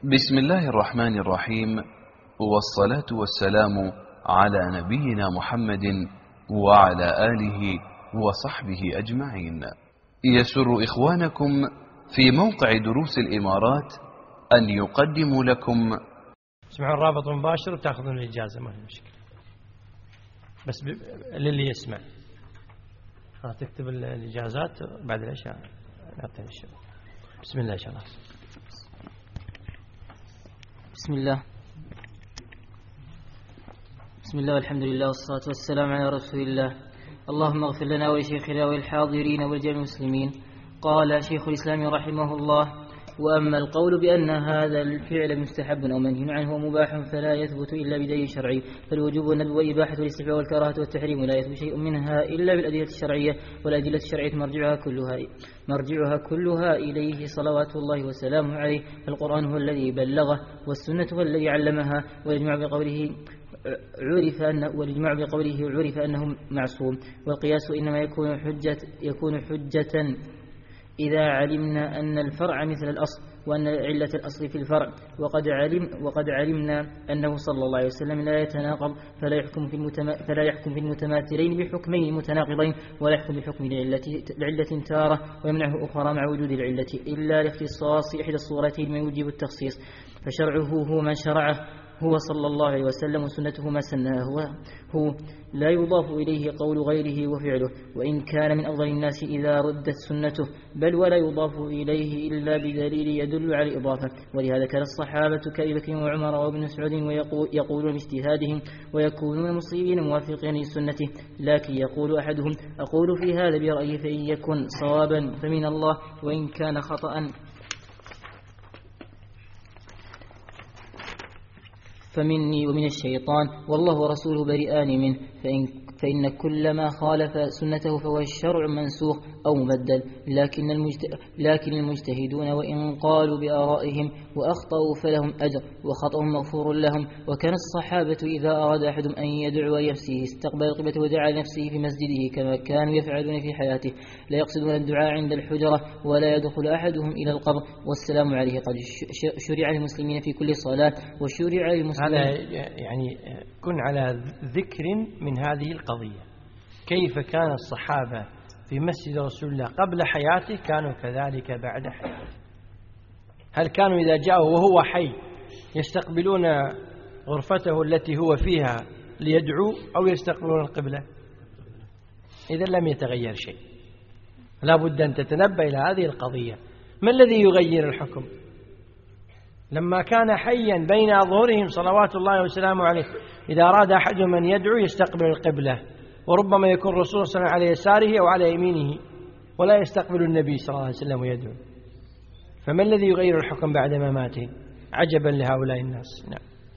بسم الله الرحمن الرحيم، والصلاة والسلام على نبينا محمد وعلى آله وصحبه أجمعين. يسر إخوانكم في موقع دروس الإمارات أن يقدموا لكم. اسمعوا الرابط مباشر وتأخذون الإجازة، ما في مشكلة، بس للي يسمع تكتب الإجازات بعد العشاء نعطيها الشباب. بسم الله إن شاء الله. بسم الله والحمد لله والصلاة والسلام على رسول الله. اللهم اغفر لنا ولشيخنا وللحاضرين ولجميع المسلمين. قال شيخ الإسلام رحمه الله: وأما القول بأن هذا الفعل مستحب أو منهي عنه ومباح فلا يثبت إلا بدليل شرعي، فالوجوب والندب والإباحة والاستحباب والكراهة والتحريم لا يثبت شيء منها إلا بالأدلة الشرعية، والأدلة الشرعية مرجعها كلها إليه صلوات الله وسلامه عليه. فالقرآن هو الذي بلغه، والسنة هو الذي علمها، والإجماع بقوله عرف أنه معصوم. والقياس إنما يكون حجة إذا علمنا أن الفرع مثل الأصل، وأن علة الأصل في الفرع، وقد علمنا أنه صلى الله عليه وسلم لا يتناقض، فلا يحكم في المتماثلين بحكمين متناقضين، ولا يحكم بحكم لعلة تارة ويمنعه أخرى مع وجود العلة، إلا لاختصاص إحدى الصورتين ما يوجب التخصيص. فشرعه هو ما شرعه هو صلى الله عليه وسلم، وسنته ما سناه هو لا يضاف إليه قول غيره وفعله، وإن كان من أفضل الناس إذا ردت سنته، بل ولا يضاف إليه إلا بدليل يدل على الإضافة. ولهذا كان الصحابة كأبي بكر وعمر وابن مسعود يقولون باجتهادهم ويكونون مصيبين موافقين لسنته، لكن يقول أحدهم: أقول في هذا برأيي، فإن يكن صوابا فمن الله، وإن كان خطأ فمني ومن الشيطان، والله ورسوله بريئان منه. فإن كل ما خالف سنته فهو الشرع منسوخ أو مبدل. لكن المجتهدون وإن قالوا بآرائهم وأخطأوا فلهم أجر، وخطأهم مغفور لهم. وكان الصحابة إذا أراد أحد أن يدعو لنفسه استقبل القبلة ودعا لنفسه في مسجده كما كانوا يفعلون في حياته، لا يقصدون الدعاء عند الحجرة، ولا يدخل أحدهم إلى القبر والسلام عليه. قد شرع للمسلمين في كل صلاة، وشرع للمسلمين. هذا يعني كن على ذكر من هذه القضية، كيف كان الصحابة في مسجد رسول الله قبل حياته كانوا كذلك بعد حياته. هل كانوا إذا جاءوا وهو حي يستقبلون غرفته التي هو فيها ليدعو، أو يستقبلون القبلة؟ إذا لم يتغير شيء. لا بد أن تتنبه إلى هذه القضية. ما الذي يغير الحكم؟ لما كان حيا بين أظهرهم صلوات الله وسلامه عليه، إذا أراد أحدهم أن يدعو يستقبل القبلة، وربما يكون الرسول صلى الله عليه وسلم على يساره أو على يمينه، ولا يستقبل النبي صلى الله عليه وسلم ويدعو. فما الذي يغير الحكم بعد مماته؟ عجبا لهؤلاء الناس.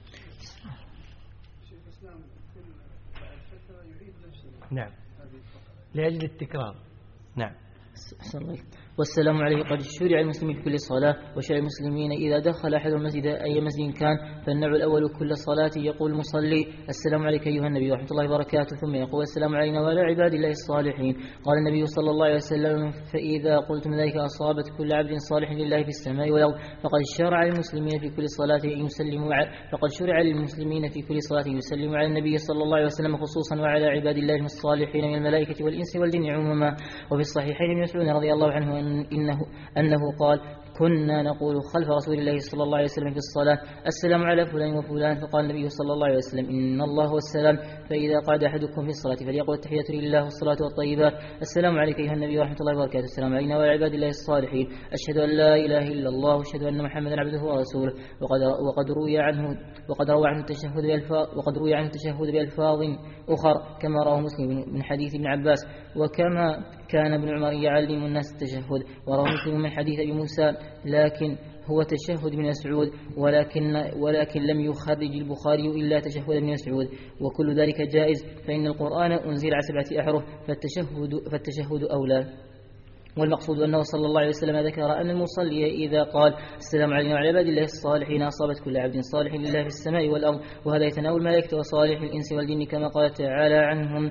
نعم لأجل التكرار. نعم. والسلام عليه. قد شرع المسلمين في كل صلاة، وشرع المسلمين إذا دخل أحد المسجد أي مسجد كان. فالنوع الأول كل صلاة يقول المصلي: السلام عليك أيها النبي ورحمة الله وبركاته، ثم يقول: السلام علينا وعلى عباد الله الصالحين. قال النبي صلى الله عليه وسلم: فإذا قلتم ذلك أصابت كل عبد صالح لله في السماء والأرض. فقد شرع للمسلمين في كل صلاة يسلموا على النبي صلى الله عليه وسلم خصوصا، وعلى عباد الله الصالحين من الملائكة والإنس والجن عموما. وفي الصحيحين من مسعود رضي الله عنه أنه قال: كنا نقول خلف رسول الله صلى الله عليه وسلم في الصلاة: السلام على فلان وفلان. فقال النبي صلى الله عليه وسلم: إن الله والسلام، فإذا قعد أحدكم في الصلاة فليقل التحية لله والصلاة والطيبات: السلام عليك أيها النبي ورحمة الله وبركاته، السلام علينا وعلى عباد الله الصالحين، أشهد أن لا إله إلا الله وأشهد أن محمدا عبده ورسوله. وقد روي عنه التشهد بألفاظ أخر كما رواه مسلم من حديث ابن عباس، وكما كان ابن عمر يعلم الناس التشهد. ورواه مسلم من حديث أبي موسى، لكن هو تشهد ابن مسعود، ولكن لم يخرج البخاري إلا تشهد ابن مسعود، وكل ذلك جائز، فإن القرآن أنزل على 7 أحرف، فالتشهد أولى. والمقصود أنه صلى الله عليه وسلم ذكر أن المصلي إذا قال: السلام علينا وعلى عباد الله الصالحين، أصابت كل عبد صالح لله في السماء والأرض، وهذا يتناول الملائكة وصالح الإنس والجن كما قال تعالى عنهم: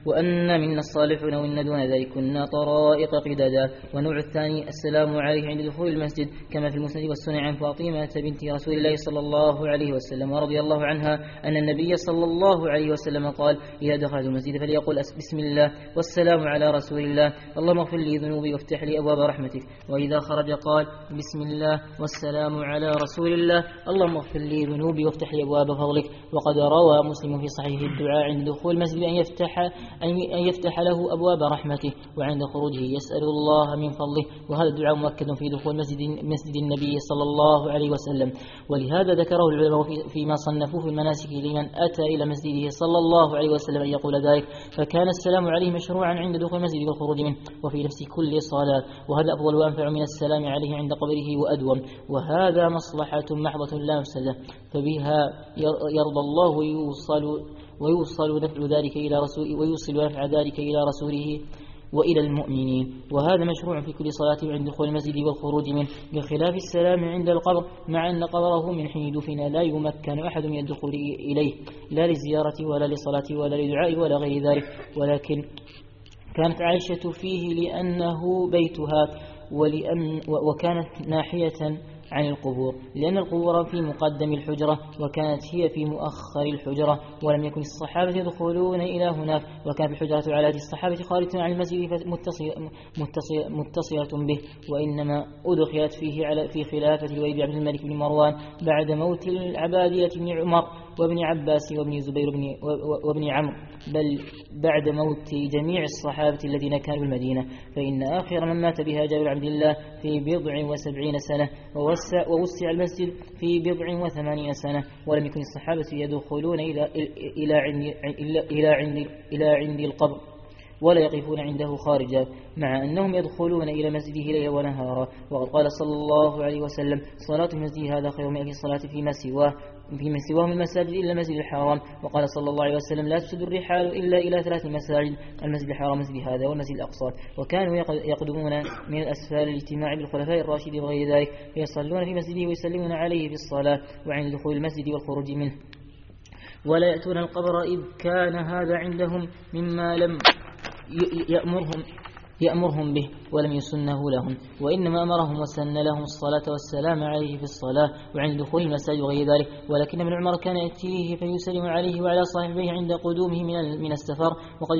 وأن منا الصالحون وإن دون ذلك كنا طرائق قددا. والنوع الثاني السلام عليه عند دخول المسجد كما في المسند والسنن عن فاطمة بنت رسول الله صلى الله عليه وسلم ورضي الله عنها أن النبي صلى الله عليه وسلم قال إذا دخل المسجد فليقل بسم الله والسلام على رسول الله اللهم اغفر لي ذنوبي وافتح لي أبواب رحمتك. وإذا خرج قال بسم الله والسلام على رسول الله اللهم اغفر لي ذنوبي وافتح لي أبواب فضلك. وقد روى مسلم في صحيح الدعاء عند دخول المسجد أن يفتح له أبواب رحمته وعند خروجه يسأل الله من فضله. وهذا الدعاء مؤكد في دخول مسجد النبي صلى الله عليه وسلم. ولهذا ذكره العلماء فيما صنفوه في المناسك لمن أتى إلى مسجده صلى الله عليه وسلم أن يقول ذلك. فكان السلام عليه مشروعا عند دخول المسجد والخروج منه وفي نفس كل صلاة. وهذا أفضل وأنفع من السلام عليه عند قبره وأدوم. وهذا مصلحة محضة لا مفسدة فبها يرضى الله ويوصل نفع ذلك إلى رسوله ويوصل نفع ذلك إلى رسوله وإلى المؤمنين. وهذا مشروع في كل صلاة عند دخول المسجد والخروج منه بخلاف السلام عند القبر مع أن قبره من حين دفن لا يمكن أحد من الدخول إليه لا للزيارة ولا لصلاة ولا لدعاء ولا غير ذلك. ولكن كانت عائشة فيه لأنه بيتها وكانت ناحية عن القبور لأن القبور في مقدم الحجرة وكانت هي في مؤخر الحجرة ولم يكن الصحابة يدخلون إلى هناك وكان الحجرة على الصحابة خارجة عن المسجد متصلة به. وإنما أدخلت في خلافة الوليد بن عبد الملك بن مروان بعد موت العبادية بن عمر وابن عباس وابن زبير وابن عمرو بل بعد موت جميع الصحابة الذين كانوا بالمدينة. فإن آخر من مات بها جابر بن عبد الله في 70 سنة ووسع المسجد في 80 سنة ولم يكن الصحابة يدخلون إلى عند القبر ولا يقفون عنده خارجا مع أنهم يدخلون إلى مسجده ليلا ونهارا. وقد قال صلى الله عليه وسلم صلاة المسجد هذا خير من الصلاة فيما سواه من المساجد إلا المسجد الحرام. وقال صلى الله عليه وسلم لا تسد الرحال إلا إلى 3 مساجد المسجد الحرام مسجد هذا والمسجد الأقصى. وكانوا يقدمون من الأسفل الاجتماع بالخلفاء الراشدين وغير ذلك فيصلون في مسجده ويسلمون عليه في الصلاة وعند دخول المسجد والخروج منه ولا يأتون القبر إذ كان هذا عندهم مما لم يأمرهم به ولم يسنه لهم وإنما أمرهم وسن لهم الصلاة والسلام عليه في الصلاة وعند دخول المساجد وغير ذلك. ولكن ابن عمر كان يأتيه فيسلم عليه وعلى صاحبيه عند قدومه من السفر وقد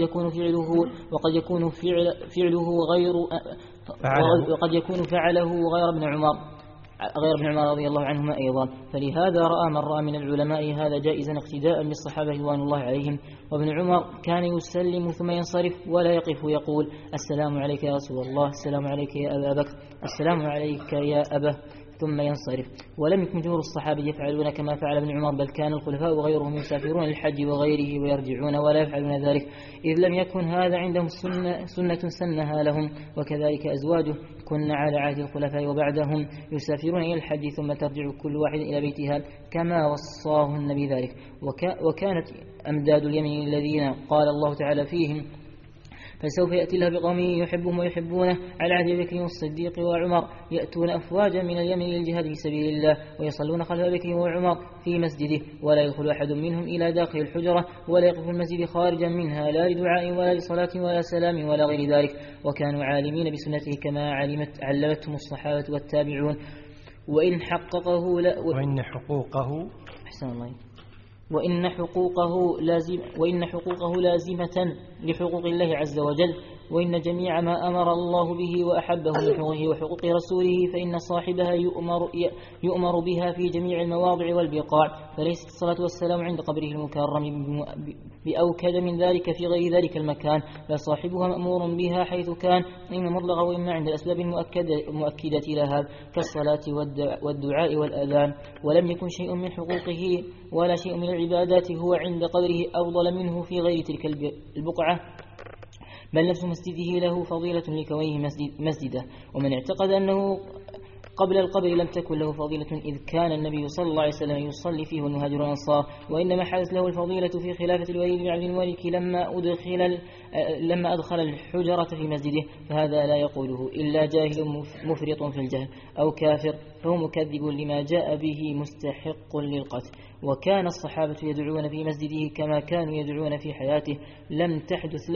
يكون فعله غير ابن عمر رضي الله عنهما أيضا. فلهذا رأى من رأى من العلماء هذا جائزا اقتداء بالصحابة رضوان الله عليهم. وابن عمر كان يسلم ثم ينصرف ولا يقف يقول السلام عليك يا رسول الله السلام عليك يا أبا بكر السلام عليك يا أبا ثم ينصرف. ولم يكن جمهور الصحابة يفعلون كما فعل ابن عمر بل كان الخلفاء وغيرهم يسافرون للحج وغيره ويرجعون ولا يفعلون ذلك إذ لم يكن هذا عندهم سنة سنها لهم. وكذلك أزواجه كن على عهد الخلفاء وبعدهم يسافرون إلى الحج ثم ترجع كل واحد إلى بيتها كما وصاهن بذلك. وكانت أمداد اليمن الذين قال الله تعالى فيهم فسوف يأتي الله بقوم يحبهم ويحبونه على عهد أبي بكر والصديق وعمر يأتون أفواجا من اليمن للجهاد في سبيل الله ويصلون خلف أبي بكر وعمر في مسجده ولا يدخل أحد منهم إلى داخل الحجرة ولا يقف المسجد خارجا منها لا لدعاء ولا لصلاة ولا سلام ولا غير ذلك. وكانوا عالمين بسنته كما علمتهم الصحابة والتابعون. وإن حقوقه لازمة لحقوق الله عز وجل. وإن جميع ما أمر الله به وأحبه من حقوقه وحقوق رسوله فإن صاحبها يؤمر بها في جميع المواضع والبقاع. فليست الصلاة والسلام عند قبره المكرم بأوكد من ذلك في غير ذلك المكان بل صاحبها مأمور بها حيث كان إما مطلقا وإما عند الأسباب المؤكدة لها كالصلاة والدعاء والأذان. ولم يكن شيء من حقوقه ولا شيء من العبادات هو عند قبره أفضل منه في غير تلك البقعة بل نفس مسجده له فضيلة لكونه مسجده. ومن اعتقد قبل القبر لم تكن له فضيلة إذ كان النبي صلى الله عليه وسلم يصلي فيه والمهاجر والأنصار، وإنما حدث له الفضيلة في خلافة الوليد بن عبد الملك لما أدخل الحجرة في مسجده، فهذا لا يقوله إلا جاهل مفرط في الجهل أو كافر فهو مكذب لما جاء به مستحق للقتل. وكان الصحابة يدعون في مسجده كما كانوا يدعون في حياته، لم تحدث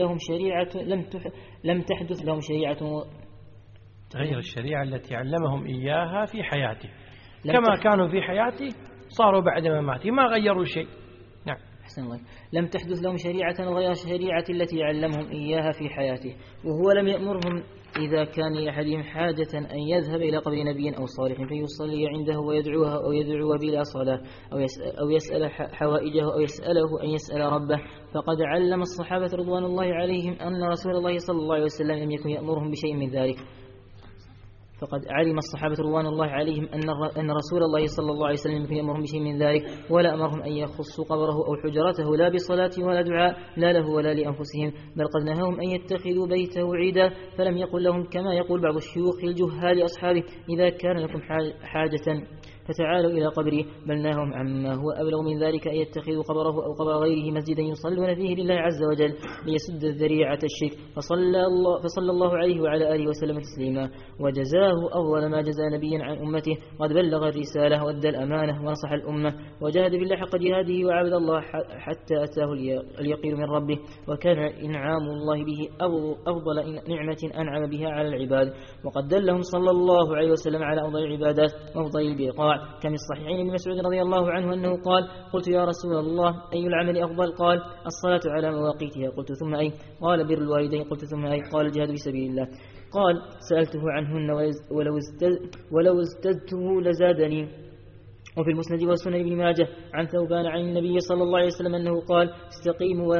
لهم شريعة غير الشريعة التي علمهم إياها في حياته، كما كانوا في حياته صاروا بعد مماته ما غيروا شيء. نعم. أحسن الله. لم تحدث لهم شريعة غير الشريعة التي علمهم إياها في حياته، وهو لم يأمرهم إذا كان لأحدهم حاجة أن يذهب إلى قبر نبي أو صالح فيصلي عنده ويدعوها أو يدعو بلا صلاة أو يسأل حوائجه أو يسأله أن يسأل ربه، فقد علم الصحابة رضوان الله عليهم أن رسول الله صلى الله عليه وسلم لم يكن يأمرهم بشيء من ذلك. فقد علم الصحابة رضوان الله عليهم أن رسول الله صلى الله عليه وسلم يكن يأمرهم بشيء من ذلك، ولا أمرهم أن يخصوا قبره أو حجرته لا بصلاة ولا دعاء لا له ولا لأنفسهم، بل قد نهاهم أن يتخذوا بيته عيدا، فلم يقل لهم كما يقول بعض الشيوخ الجهال أصحابه إذا كان لكم حاجة فتعالوا إلى قبري، بل ناهم عما هو أبلغ من ذلك أن يتخذوا قبره أو قبر غيره مسجدا يصلون فيه لله عز وجل ليسد الذريعة الشرك، فصلى الله عليه وعلى آله وسلم تسليما، وجزاه أفضل ما جزى نبيا عن أمته، قد بلغ الرسالة وأدى الأمانة ونصح الأمة وجاهد بالله حق جهاده وعبد الله حتى أتاه اليقين من ربه، وكان إنعام الله به أفضل نعمة أنعم بها على العباد، وقد دلهم صلى الله عليه وسلم على أفضل العبادات وأفضل البقاع، كم الصحيحين من مسعود رضي الله عنه أنه قال: قلت يا رسول الله أي العمل أفضل؟ قال: الصلاة على مواقيتها. قلت ثم أي؟ قال: بر الوالدين. قلت ثم أي؟ قال: الجهاد في سبيل الله. قال: سألته عنهن ولو ازددته لزادني. وفي المسند والسنن ابن ماجه عن ثوبان عن النبي صلى الله عليه وسلم أنه قال: استقيموا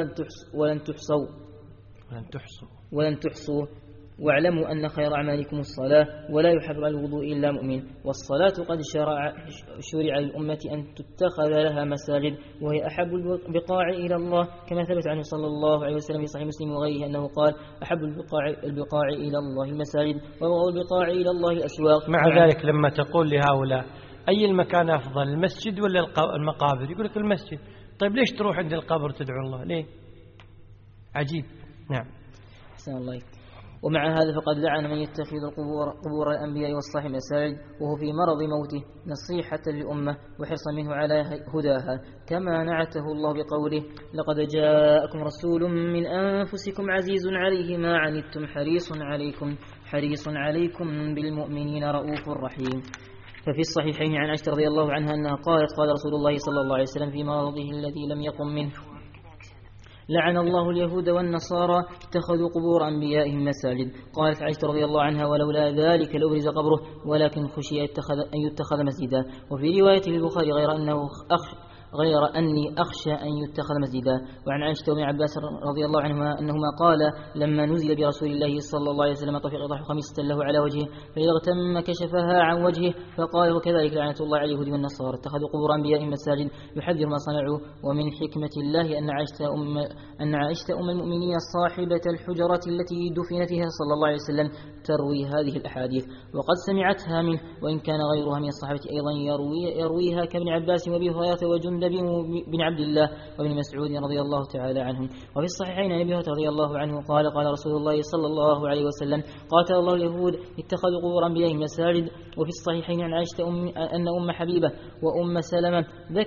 ولن تحصوا واعلموا أن خير أعمالكم الصلاة، ولا يحب على الوضوء إلا مؤمن، والصلاة قد شرع للأمة أن تتخذ لها مساجد، وهي أحب البقاع إلى الله، كما ثبت عنه صلى الله عليه وسلم في صحيح مسلم وغيره أنه قال: أحب البقاع إلى الله المساجد، وأبغض البقاع إلى الله الأسواق. مع ذلك لما تقول لهؤلاء أي المكان أفضل، المسجد ولا المقابر؟ يقول لك المسجد. طيب ليش تروح عند القبر تدعو الله؟ ليه؟ عجيب. نعم. أحسن الله. ومع هذا فقد لعن من يتخذ قبور الأنبياء والصالحين مساجد وهو في مرض موته نصيحة للأمة وحرصا منه على هداها، كما نعته الله بقوله: لقد جاءكم رسول من أنفسكم عزيز عليه ما عنتم حريص عليكم بالمؤمنين رؤوف رحيم. ففي الصحيحين عن عائشة رضي الله عنها أنها قالت: قال رسول الله صلى الله عليه وسلم في مرضه الذي لم يقم منه: لعن الله اليهود والنصارى اتخذوا قبور أنبيائهم مساجد. قالت عائشة رضي الله عنها: ولولا ذلك لأبرز قبره ولكن خشي أن يتخذ مسجدا. وفي رواية البخاري غير أني أخشى أن يتخذ مسجدا. وعن عائشة وابن عباس رضي الله عنهما أنهما قال: لما نزل برسول الله صلى الله عليه وسلم طفق يضح خميسة له على وجهه فإذا اغتم كشفها عن وجهه، فقال: وكذلك لعنة الله على اليهود والنصارى اتخذوا قبور أنبيائهم مساجد، يحذر ما صنعوا. ومن حكمة الله أن عائشة أم المؤمنين صاحبة الحجرة التي دفن فيها صلى الله عليه وسلم تروي هذه الأحاديث، وقد سمعتها منه، وإن كان غيرها من الصحابة أيضا يرويها كابن عباس وابي هريرة وجندب بن عبد الله وابن مسعود رضي الله تعالى عنهم. وفي الصحيحين عن ابي هريرة رضي الله عنه قال: قال رسول الله صلى الله عليه وسلم: قاتل الله اليهود اتخذوا قبور أنبيائهم مساجد. وفي الصحيحين عن عائشة أن أم حبيبة وأم سلمة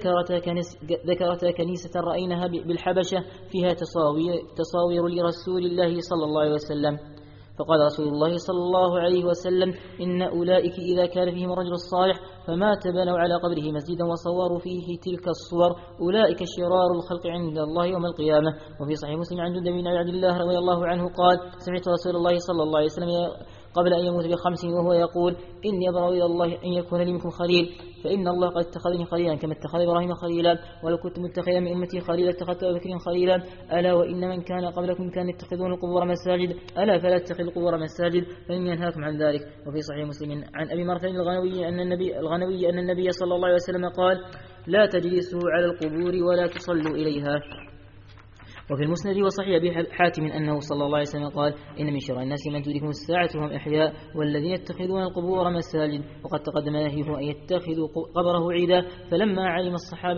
ذكرتا كنيسة رأيناها بالحبشة فيها تصاوير لرسول الله صلى الله عليه وسلم، فقال رسول الله صلى الله عليه وسلم: إن أولئك إذا كان فيهم الرجل الصالح فمات بنوا على قبره مسجدا وصوروا فيه تلك الصور، أولئك شرار الخلق عند الله يوم القيامة. وفي صحيح مسلم عن جندب بن عبد الله رضي الله عنه قال: سمعت رسول الله صلى الله عليه وسلم قبل أن يموت ب5 وهو يقول: إني أبرأ إلى الله أن يكون لي منكم خليل، فإن الله قد اتخذني خليلا كما اتخذ إبراهيم خليلا، ولو كنت متخذا من أمتي خليلا اتخذت أبا بكر خليلا، ألا وإن من كان قبلكم كانوا يتخذون القبور مساجد، ألا فلا تتخذوا القبور مساجد فإني أنهاكم عن ذلك. وفي صحيح مسلم عن أبي مرثد الغنوي أن النبي صلى الله عليه وسلم قال: لا تجلسوا على القبور ولا تصلوا إليها. وفي المسند وصحيح أبي حاتم أنه صلى الله عليه وسلم قال إن من شر الناس من تدركهم الساعة وهم أحياء والذين يتخذون القبور مساجد. وقد تقدم نهيه أن يتخذوا قبره عيدا فلما علم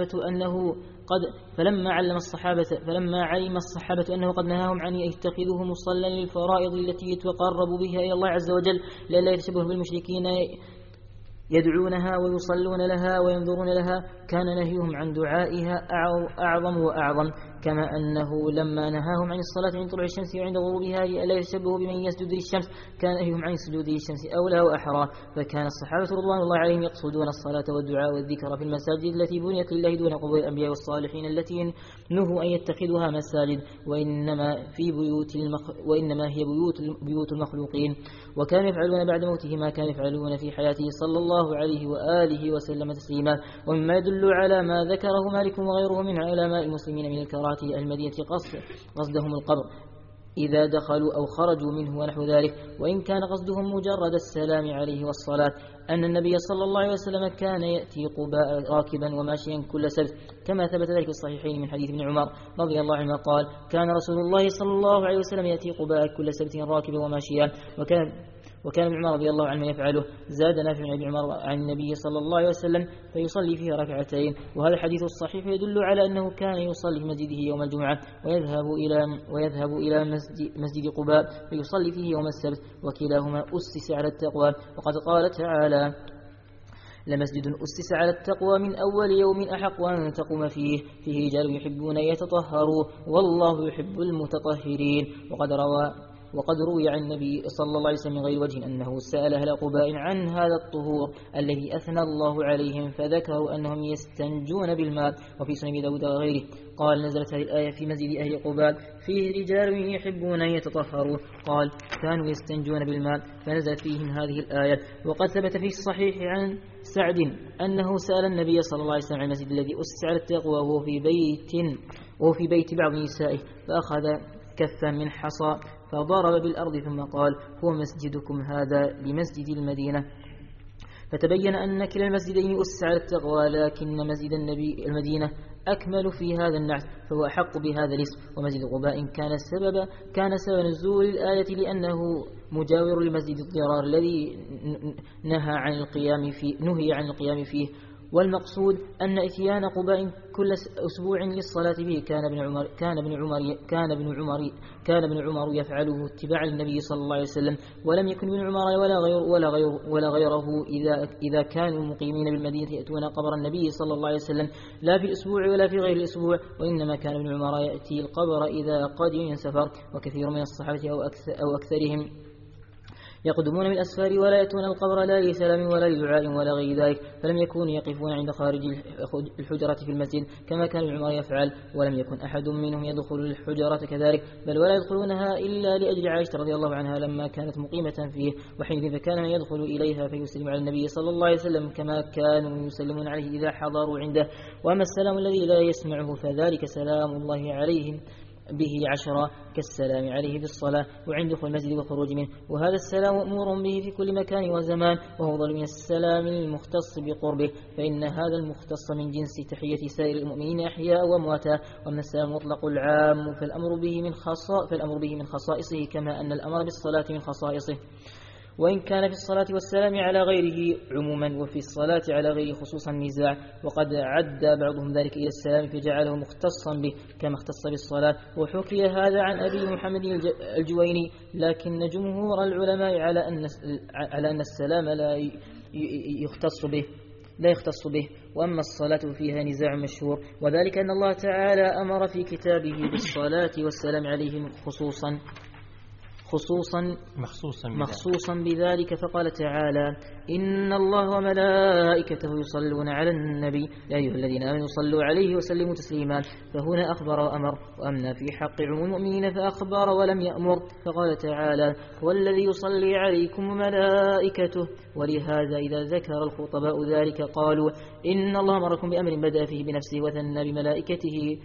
الصحابة أنه قد نهاهم عن يتخذوه مصلى للفرائض التي يتقرب بها إلى الله عز وجل لئلا يتشبه بالمشركين يدعونها ويصلون لها وينظرون لها، كان نهيهم عن دعائها أعظم وأعظم. كما أنه لما نهاهم عن الصلاة عند طلوع الشمس وعند غروبها لئلا يتشبهوا بمن يسجد للشمس، كان نهيهم عن سجود للشمس أولى وأحرى. فكان الصحابة رضوان الله عليهم يقصدون الصلاة والدعاء والذكر في المساجد التي بنيت لله دون قبور الأنبياء والصالحين التي نهوا أن يتخذوها مساجد، وإنما هي بيوت المخلوقين. وكانوا يفعلون بعد موته ما كانوا يفعلون في حياته صلى الله عليه وآله وسلم تسليما. ومما يدل على ما ذكره مالك وغيره من علماء المسلمين من الكراهة المدينة قصدهم القبر إذا دخلوا أو خرجوا منه ونحو ذلك، وإن كان قصدهم مجرد السلام عليه والصلاة، أن النبي صلى الله عليه وسلم كان يأتي قباء راكبا وماشيا كل سبت، كما ثبت ذلك في الصحيحين من حديث ابن عمر رضي الله عنه قال كان رسول الله صلى الله عليه وسلم يأتي قباء كل سبت راكبا وماشيا، وكان ابن عمر رضي الله عنه يفعله. زاد نافع عن ابن عمر عن النبي صلى الله عليه وسلم فيصلي فيه ركعتين. وهذا الحديث الصحيح يدل على أنه كان يصلي في مسجده يوم الجمعة ويذهب إلى مسجد قباء فيصلي فيه يوم السبت، وكلاهما أسس على التقوى. وقد قال تعالى لمسجد أسس على التقوى من أول يوم أحق أن تقوم فيه رجال يحبون يتطهروا والله يحب المتطهرين. وقد روي عن النبي صلى الله عليه وسلم من غير وجه أنه سأل أهل قباء عن هذا الطهور الذي أثنى الله عليهم فذكروا أنهم يستنجون بالماء. وفي سنن داود وغيره قال نزلت هذه الآية في مسجد أهل قباء فيه رجال يحبون أن يتطهروا، قال كانوا يستنجون بالماء فنزلت فيهم هذه الآية. وقد ثبت في الصحيح عن سعد أنه سأل النبي صلى الله عليه وسلم عن المسجد الذي أسس على التقوى وهو في بيت بعض نسائه، فأخذ كفا من حصى فضرب بالأرض ثم قال هو مسجدكم هذا لمسجد المدينة. فتبين أن كلا المسجدين أسس على التقوى، لكن مسجد المدينة أكمل في هذا النعت فهو أحق بهذا الاسم. ومسجد قباء كان سبب نزول الآية لأنه مجاور لمسجد الضرار الذي نهي عن القيام فيه. والمقصود أن إتيان قباء كل أسبوع للصلاة به كان ابن عمر يفعله اتباعا للنبي صلى الله عليه وسلم، ولم يكن ابن عمر ولا غيره إذا كانوا مقيمين بالمدينة يأتون قبر النبي صلى الله عليه وسلم لا في الأسبوع ولا في غير الأسبوع، وإنما كان ابن عمر يأتي القبر إذا قدم من سفر. وكثير من الصحابة أو أكثرهم يقدمون من أسفار ولا يأتون القبر لا لسلام ولا لدعاء ولا غير ذلك، فلم يكونوا يقفون عند خارج الحجرة في المسجد كما كان ابن عمر يفعل، ولم يكن أحد منهم يدخل الحجرة كذلك، بل ولا يدخلونها إلا لأجل عائشة رضي الله عنها لما كانت مقيمة فيه، وحينئذ فكان من يدخل إليها فيسلم على النبي صلى الله عليه وسلم كما كانوا يسلمون عليه إذا حضروا عنده. وأما السلام الذي لا يسمعه فذلك سلام الله عليهم به 10 كالسلام عليه بالصلاة وعند دخول المسجد والخروج منه، وهذا السلام مأمور به في كل مكان وزمان، وهو ضل من السلام المختص بقربه، فإن هذا المختص من جنس تحية سائر المؤمنين أحياء وأمواتا. ومن السلام مطلق العام فالأمر به من خصائصه كما أن الأمر بالصلاة من خصائصه، وإن كان في الصلاة والسلام على غيره عموما وفي الصلاة على غيره خصوصا نزاع. وقد عد بعضهم ذلك إلى السلام فجعله مختصا به كما اختص بالصلاة، وحكي هذا عن أبي محمد الجويني، لكن جمهور العلماء على أن السلام لا يختص به. وأما الصلاة فيها نزاع مشهور، وذلك أن الله تعالى أمر في كتابه بالصلاة والسلام عليهم مخصوصا بذلك، فقال تعالى إن الله وملائكته يصلون على النبي يا أيها الذين آمنوا صلوا عليه وسلموا تسليما، فهنا أخبر وأمر. وأما في حق عموم المؤمنين فأخبر ولم يأمر، فقال تعالى هو الذي يصلي عليكم وملائكته. ولهذا إذا ذكر الخطباء ذلك قالوا إن الله أمركم بأمر بدأ فيه بنفسه وثنى بملائكته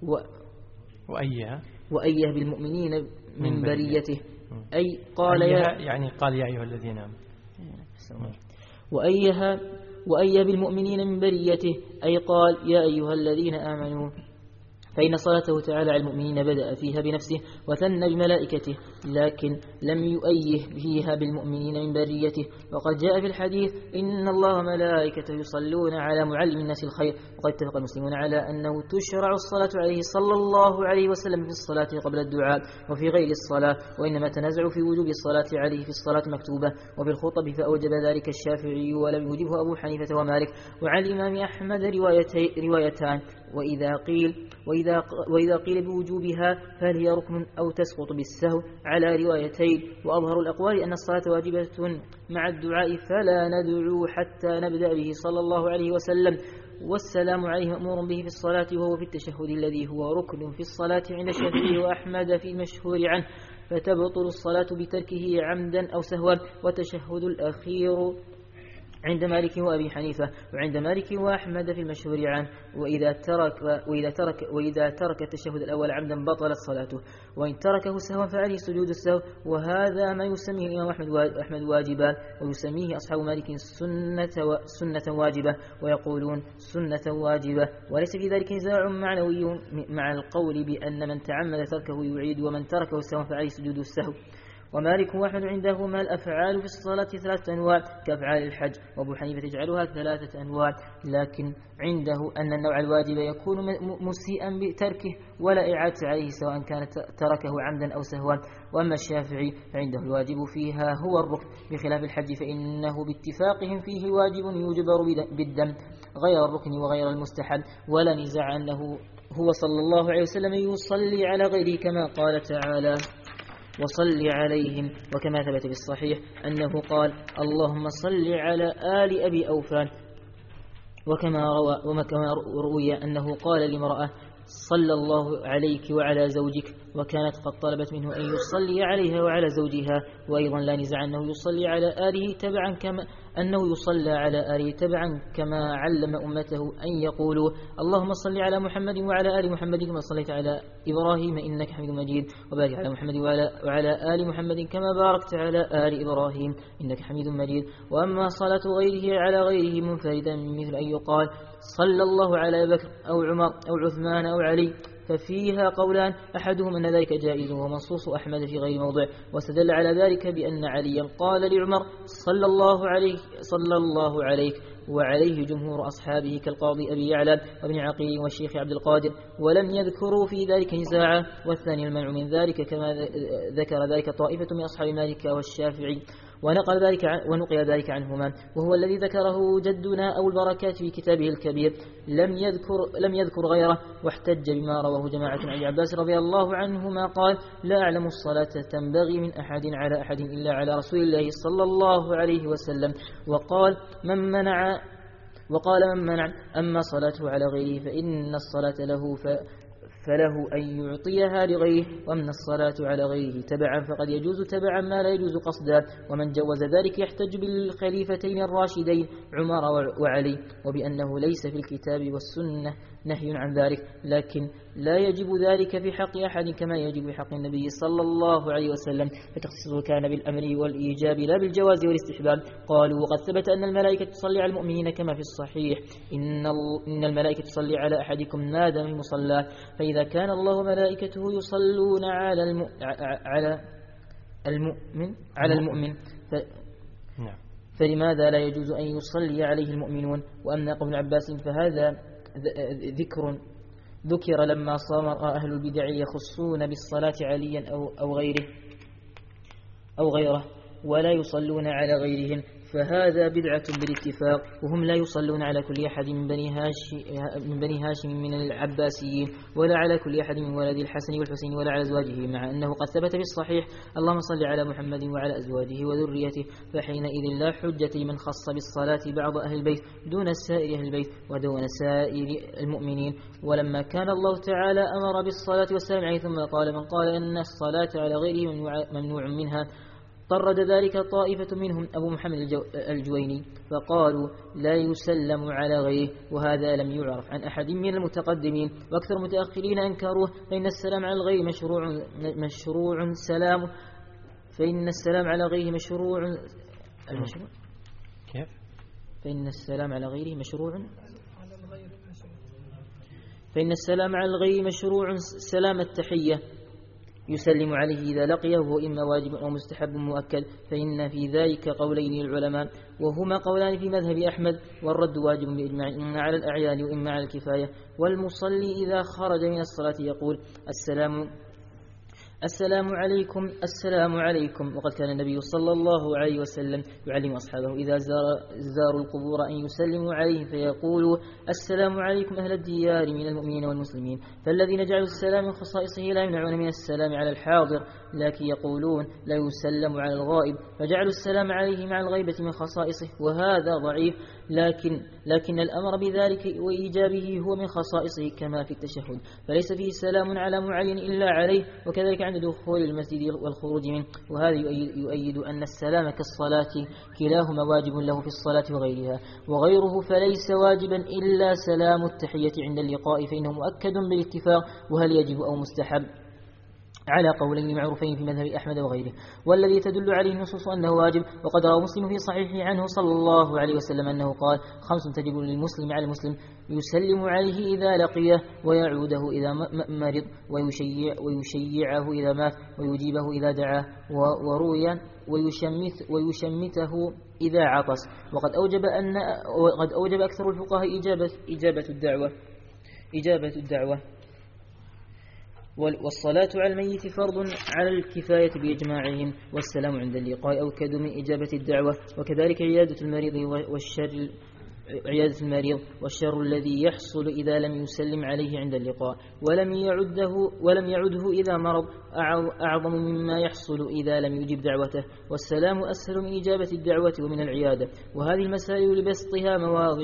وأيه بالمؤمنين من بريته، أي قال قال يا أيها الذين آمنوا وأيه بالمؤمنين من بريته، أي قال يا أيها الذين آمنوا فإن صلاته تعالى على المؤمنين بدأ فيها بنفسه وثنى بملائكته، لكن لم يؤيه فيها بالمؤمنين من بريته. وقد جاء في الحديث إن الله ملائكته يصلون على معلم الناس الخير. وقد اتفق المسلمون على أنه تشرع الصلاة عليه صلى الله عليه وسلم في الصلاة قبل الدعاء وفي غير الصلاة، وإنما تنازعوا في وجوب الصلاة عليه في الصلاة المكتوبة وفي الخطب، فأوجب ذلك الشافعي ولم يوجبه أبو حنيفة ومالك. وعن الإمام أحمد روايتان، وإذا قيل بوجوبها فهل هي ركن أو تسقط بالسهو على روايتين. وأظهر الأقوال أن الصلاة واجبة مع الدعاء فلا ندعو حتى نبدأ به صلى الله عليه وسلم، والسلام عليه مأمور به في الصلاة وهو في التشهد الذي هو ركن في الصلاة عند الشافعي وأحمد في المشهور عنه، فتبطل الصلاة بتركه عمدا أو سهوا. وتشهد الأخير عند مالك وأبي حنيفة وعند مالك وأحمد في المشهور عنه، وإذا ترك التشهد الأول عمدا بطلت صلاته، وإن تركه سهوا فعليه سجود السهو. وهذا ما يسميه الإمام أحمد واجبا، ويسميه أصحاب مالك سنة واجبة، ويقولون سنة واجبة، وليس في ذلك نزاع معنوي مع القول بأن من تعمد تركه يعيد، ومن تركه سهوا فعليه سجود السهو. ومالك وأحمد عندهما الأفعال في الصلاة 3 أنواع كأفعال الحج، وأبو حنيفة يجعلها 3 أنواع، لكن عنده أن النوع الواجب يكون مسيئا بتركه ولا إعادة عليه سواء كان تركه عمدا أو سهوا. وأما الشافعي فعنده الواجب فيها هو الركن، بخلاف الحج فإنه باتفاقهم فيه واجب يجبر بالدم غير الركن وغير المستحب، ولا نزاع أنه هو صلى الله عليه وسلم يصلي على غيره كما قال تعالى وصل عليهم، وكما ثبت في الصحيح أنه قال اللهم صل على آل أبي أوفان، وكما روي أنه قال لامرأة صلى الله عليك وعلى زوجك، وكانت قد طلبت منه أن يصلي عليها وعلى زوجها. وأيضا لا نزاع أنه يصلي على آله تبعا كما علم أمته أن يقولوا اللهم صل على محمد وعلى آل محمد كما صليت على إبراهيم إنك حميد مجيد، وبارك على محمد وعلى آل محمد كما باركت على آل إبراهيم إنك حميد مجيد. وأما صلاة غيره على غيره منفردا مثل أن يقال صلى الله على بكر أو عمر أو عثمان أو علي، ففيها قولان، أحدهم أن ذلك جائز ومنصوص أحمد في غير موضع، واستدل على ذلك بأن عليا قال لعمر صلى الله عليك وعليه جمهور أصحابه كالقاضي أبي يعلى وابن عقيل والشيخ عبد القادر، ولم يذكروا في ذلك نزاعا. والثاني المنع من ذلك كما ذكر ذلك طائفة من أصحاب مالك والشافعي، ونقل ذلك عنهما، وهو الذي ذكره جدنا أبو البركات في كتابه الكبير، لم يذكر غيره. واحتج بما رواه جماعة عن ابن عباس رضي الله عنهما قال لا أعلم الصلاة تنبغي من أحد على أحد إلا على رسول الله صلى الله عليه وسلم. وقال من منع أما صلاته على غيره فإن الصلاة له فله أن يعطيها لغيره، ومن الصلاة على غيره تبعا فقد يجوز تبعا ما لا يجوز قصدا. ومن جوز ذلك يحتج بالخليفتين الراشدين عمر وعلي، وبأنه ليس في الكتاب والسنة نهي عن ذلك، لكن لا يجب ذلك في حق أحد كما يجب في حق النبي صلى الله عليه وسلم، فتخصيصه كان بالأمر والإيجاب لا بالجواز والاستحباب. قالوا وقد ثبت أن الملائكة تصلي على المؤمنين كما في الصحيح إن الملائكة تصلي على أحدكم نادى من مصلاه، فإذا كان الله ملائكته يصلون على المؤمن فلماذا لا يجوز أن يصلي عليه المؤمنون؟ وأما قول عباس فهذا ذكر لما صار أهل البدع يخصون بالصلاة عليا أو غيره ولا يصلون على غيرهم، فهذا بدعة بالاتفاق، وهم لا يصلون على كل أحد من بني هاشم من العباسيين، ولا على كل أحد من ولد الحسن والحسين، ولا على أزواجه، مع أنه قد ثبت في الصحيح اللهم صل على محمد وعلى أزواجه وذريته، فحينئذ لا حجة لمن خص بالصلاة بعض أهل البيت دون سائر أهل البيت ودون سائر المؤمنين. ولما كان الله تعالى أمر بالصلاة والسلام عليه ثم قال من قال أن الصلاة على غيره ممنوع منها، طرد ذلك طائفة منهم أبو محمد الجويني فقالوا لا يسلم على غيره، وهذا لم يعرف عن أحد من المتقدمين، وأكثر المتأخرين أنكروه، فإن السلام على الغير مشروع سلام، فإن السلام على غيره مشروع كيف؟ فإن السلام على غيره مشروع فإن السلام على الغير مشروع سلام التحية يسلم عليه إذا لقيه، وهو إما واجب أو مستحب مؤكد، فإن في ذلك قولين للعلماء وهما قولان في مذهب أحمد، والرد واجب بإجماع إما على الأعيان وإما على الكفاية. والمصلي إذا خرج من الصلاة يقول السلام عليكم السلام عليكم. وقد كان النبي صلى الله عليه وسلم يعلم أصحابه إذا زاروا القبور أن يسلموا عليه فيقولوا السلام عليكم أهل الديار من المؤمنين والمسلمين. فالذين جعلوا السلام من خصائصه لا يمنعون من السلام على الحاضر، لكن يقولون لا يسلم على الغائب، فجعلوا السلام عليه مع الغيبة من خصائصه، وهذا ضعيف. لكن الأمر بذلك وإيجابه هو من خصائصه كما في التشهد، فليس فيه سلام على معين إلا عليه، وكذلك عند دخول المسجد والخروج منه. وهذا يؤيد أن السلام كالصلاة كلاهما واجب له في الصلاة وغيرها، وغيره فليس واجبا إلا سلام التحية عند اللقاء، فإنه مؤكد بالاتفاق. وهل يجب أو مستحب على قولين معروفين في مذهب أحمد وغيره، والذي تدل عليه النصوص أنه واجب. وقد روى مسلم في صحيحه عنه صلى الله عليه وسلم أنه قال: 5 تجب للمسلم على المسلم: يسلم عليه إذا لقيه، ويعوده إذا مرض، ويشيعه إذا مات، ويجيبه إذا دعاه، ورويا ويشمته إذا عطس. وقد أوجب أكثر الفقهاء إجابة الدعوة. والصلاة على الميت فرض على الكفاية بإجماعهم، والسلام عند اللقاء أوكد من إجابة الدعوة. وكذلك عيادة المريض والشر الذي يحصل إذا لم يسلم عليه عند اللقاء ولم يعده إذا مرض أعظم مما يحصل إذا لم يجب دعوته، والسلام أسهل من إجابة الدعوة ومن العيادة. وهذه المسائل لبسطها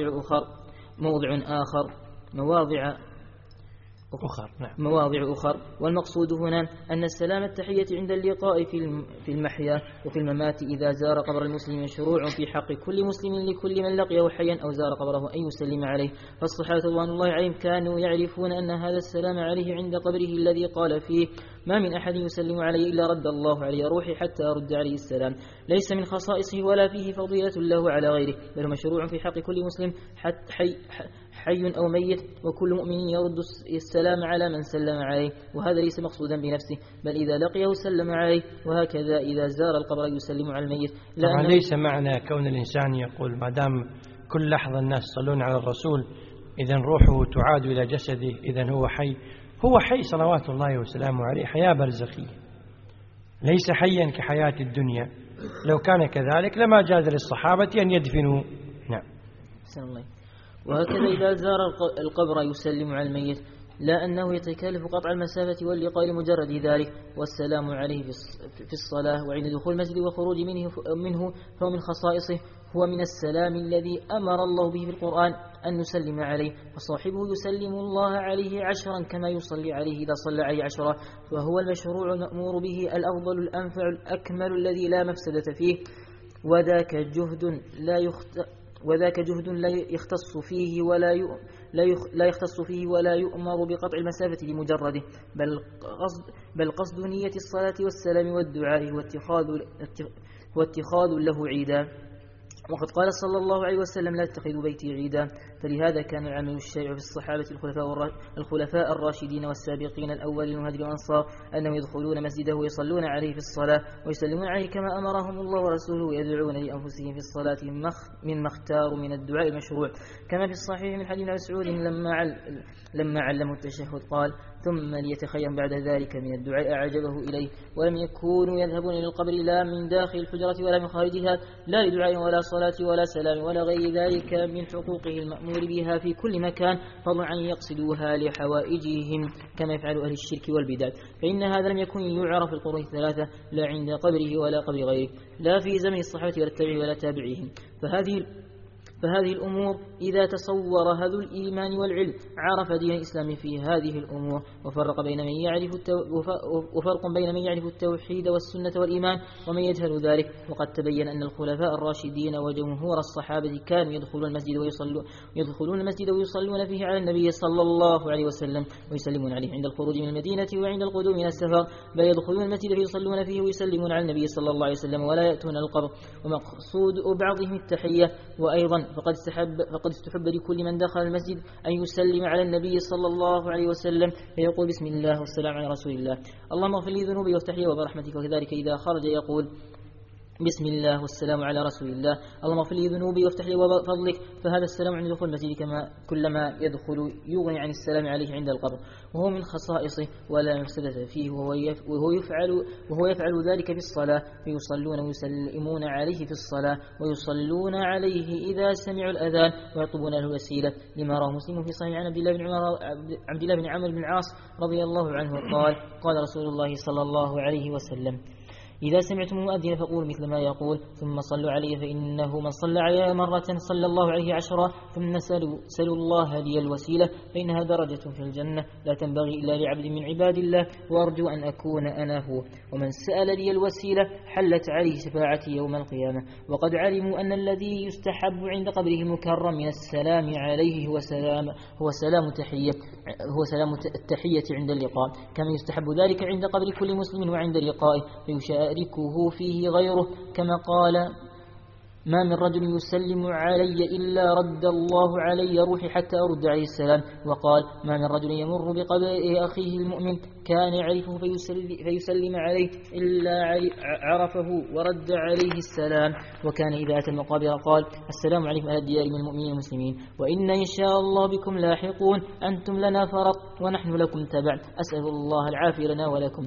مواضع أخر. والمقصود هنا أن السلام التحية عند اللقاء في المحيا وفي الممات إذا زار قبر المسلم مشروع في حق كل مسلم لكل من لقيه حيا أو زار قبره أن يسلم عليه. فالصحابة رضوان الله عليهم كانوا يعرفون أن هذا السلام عليه عند قبره الذي قال فيه: ما من أحد يسلم عليه إلا رد الله عليه روحي حتى أرد عليه السلام، ليس من خصائصه ولا فيه فضيلة له على غيره، بل مشروع في حق كل مسلم حي أو ميت، وكل مؤمن يرد السلام على من سلم عليه، وهذا ليس مقصودا بنفسه، بل إذا لقيه سلم عليه. وهكذا إذا زار القبر يسلم على الميت. طبعا ليس معنى كون الإنسان يقول ما دام كل لحظة الناس يصلون على الرسول إذن روحه تعاد إلى جسده إذن هو حي صلوات الله وسلامه عليه، حياة برزخية، ليس حيا كحياة الدنيا. لو كان كذلك لما جاز للصحابة أن يدفنوا. نعم. أحسن الله. وهكذا إذا زار القبر يسلم على الميت، لا أنه يتكلف قطع المسافة واللقاء لمجرد ذلك، والسلام عليه في الصلاة وعند دخول المسجد والخروج منه فهو من خصائصه، هو من السلام الذي أمر الله به في القرآن أن نسلم عليه، فصاحبه يسلم الله عليه 10 كما يصلي عليه إذا صلى عليه 10، فهو المشروع المأمور به الأفضل الأنفع الأكمل الذي لا مفسدة فيه، وذاك جهد لا يختص فيه ولا يؤمر بقطع المسافة لمجرده، بل قصد نية الصلاة والسلام والدعاء واتخاذ له عيدا. وقد قال صلى الله عليه وسلم: لا تتخذوا بيتي عيدا. فلهذا كان العمل الشائع في الصحابة الخلفاء الراشدين والسابقين الأولين المهاجرين والأنصار أنهم يدخلون مسجده ويصلون عليه في الصلاة ويسلمون عليه كما أمرهم الله ورسوله، ويدعون لأنفسهم في الصلاة مما اختاروا من الدعاء المشروع، كما في الصحيح من حديث مسعود لما علموا التشهد قال: ثم ليتخير بعد ذلك من الدعاء أعجبه إليه. ولم يكونوا يذهبون إلى القبر لا من داخل الحجرة ولا من خارجها، لا لدعاء ولا صلاة ولا سلام ولا غير ذلك من حقوقه المأمور بها في كل مكان، فضلا عن يقصدوها لحوائجهم كما يفعل أهل الشرك والبدع. فإن هذا لم يكن يعرف في القرون الثلاثة، لا عند قبره ولا قبر غيره، لا في زمن الصحابة ولا التابعين ولا تابعيهم. فهذه الأمور إذا تصورها ذو الإيمان والعلم عرف دين الإسلام في هذه الأمور، وفرق بين من يعرف التوحيد والسنة والإيمان ومن يجهل ذلك. وقد تبين أن الخلفاء الراشدين وجمهور الصحابة كانوا يدخلون المسجد ويصلون فيه على النبي صلى الله عليه وسلم ويسلمون عليه عند الخروج من المدينة وعند القدوم من السفر، بل يدخلون المسجد فيصلون فيه ويسلمون على النبي صلى الله عليه وسلم ولا يأتون القبر. ومقصود بعضهم التحية، وأيضا فقد استحب لكل من دخل المسجد أن يسلم على النبي صلى الله عليه وسلم فيقول بسم الله والسلام على رسول الله، اللهم اغفر لي ذنوبي وافتح لي وبرحمتك. وكذلك إذا خرج يقول بسم الله والسلام على رسول الله، اللهم اغفر لي ذنوبي وافتح لي وفضلك. فهذا السلام عند دخول المسجد كلما يدخل يغني عن السلام عليه عند القبر، وهو من خصائصه ولا مفسدة فيه، وهو يفعل ذلك في الصلاة، فيصلون ويسلمون عليه في الصلاة، ويصلون عليه إذا سمعوا الأذان، ويطلبون له الوسيلة، لما رواه مسلم في صحيح عن عبد الله بن عمرو بن العاص رضي الله عنه قال رسول الله صلى الله عليه وسلم: إذا سمعتم المؤذن فقولوا مثل ما يقول، ثم صلوا عليه، فإنه من صلى علي مرة صلى الله عليه 10، ثم سلوا الله لي الوسيلة، فإنها درجة في الجنة لا تنبغي إلا لعبد من عباد الله، وأرجو أن أكون أنا هو. ومن سأل لي الوسيلة حلت عليه شفاعتي يوم القيامة. وقد علموا أن الذي يستحب عند قبره المكرم من السلام عليه هو سلام التحية عند اللقاء، كما يستحب ذلك عند قبر كل مسلم وعند لقائه، فيشاركه فيه غيره، كما قال: ما من رجل يسلم علي إلا رد الله علي روحي حتى أرد عليه السلام. وقال: ما من رجل يمر بقبر أخيه المؤمن كان يعرفه فيسلم عليه إلا عرفه ورد عليه السلام. وكان إذا أتى المقابر قال: السلام عليكم أهل الديار من المؤمنين المسلمين، وإن إن شاء الله بكم لاحقون، أنتم لنا فرط ونحن لكم تبع، أسأل الله العافية لنا ولكم.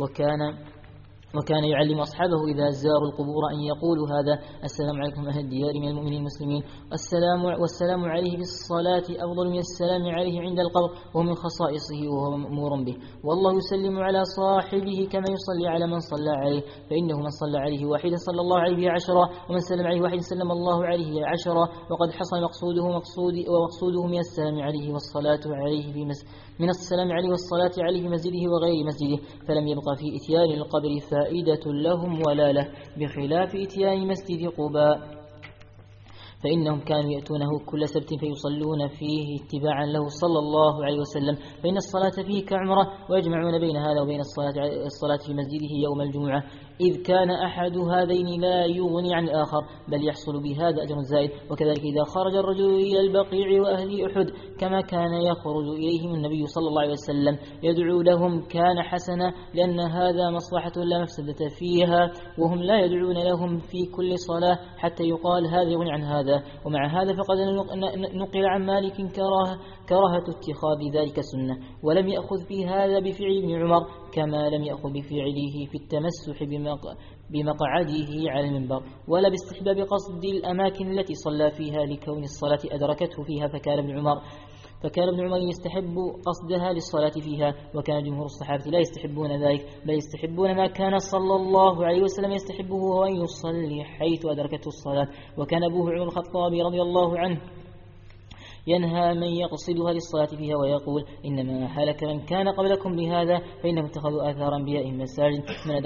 وكان يعلم أصحابه إذا زاروا القبور أن يقولوا هذا: السلام عليكم أهل الديار من المؤمنين المسلمين، والسلام عليه بالصلاة أفضل من السلام عليه عند القبر، وهو من خصائصه وهو مأمور به. والله يسلم على صاحبه كما يصلي على من صلى عليه، فإنه من صلى عليه واحدا صلى الله عليه 10، ومن سلم عليه واحدا سلم الله عليه 10. وقد حصل ومقصوده من السلام عليه والصلاة عليه من السلام عليه والصلاة عليه في مسجده وغير مسجده، فلم يبقى في إتيان القبر فائدة لهم ولا له، بخلاف إتيان مسجد قباء، فإنهم كانوا يأتونه كل سبت فيصلون فيه اتباعا له صلى الله عليه وسلم، فإن الصلاة فيه كعمرة، ويجمعون بين هذا وبين الصلاة في مسجده يوم الجمعة، إذ كان أحد هذين لا يغني عن الآخر، بل يحصل بهذا أجر زائد. وكذلك إذا خرج الرجل إلى البقيع وأهل أحد كما كان يخرج إليهم النبي صلى الله عليه وسلم يدعو لهم كان حسنا، لأن هذا مصلحة لا مفسدة فيها، وهم لا يدعون لهم في كل صلاة حتى يقال هذا يغني عن هذا. ومع هذا فقد نقل عن مالك كراهة اتخاذ ذلك سنة، ولم يأخذ في هذا بفعل ابن عمر، كما لم يأخذ بفعله في التمسح بمقعده على المنبر، ولا باستحباب قصد الأماكن التي صلى فيها لكون الصلاة أدركته فيها. فكان ابن عمر يستحب قصدها للصلاة فيها، وكان جمهور الصحابة لا يستحبون ذلك، بل يستحبون ما كان صلى الله عليه وسلم يستحبه، وهو أن يصلي حيث أدركته الصلاة. وكان أبوه عمر الخطاب رضي الله عنه ينهى من يقصدها للصلاة فيها، ويقول: إنما هلك من كان قبلكم بهذا، فإنهم اتخذوا آثار أنبيائهم مساجد،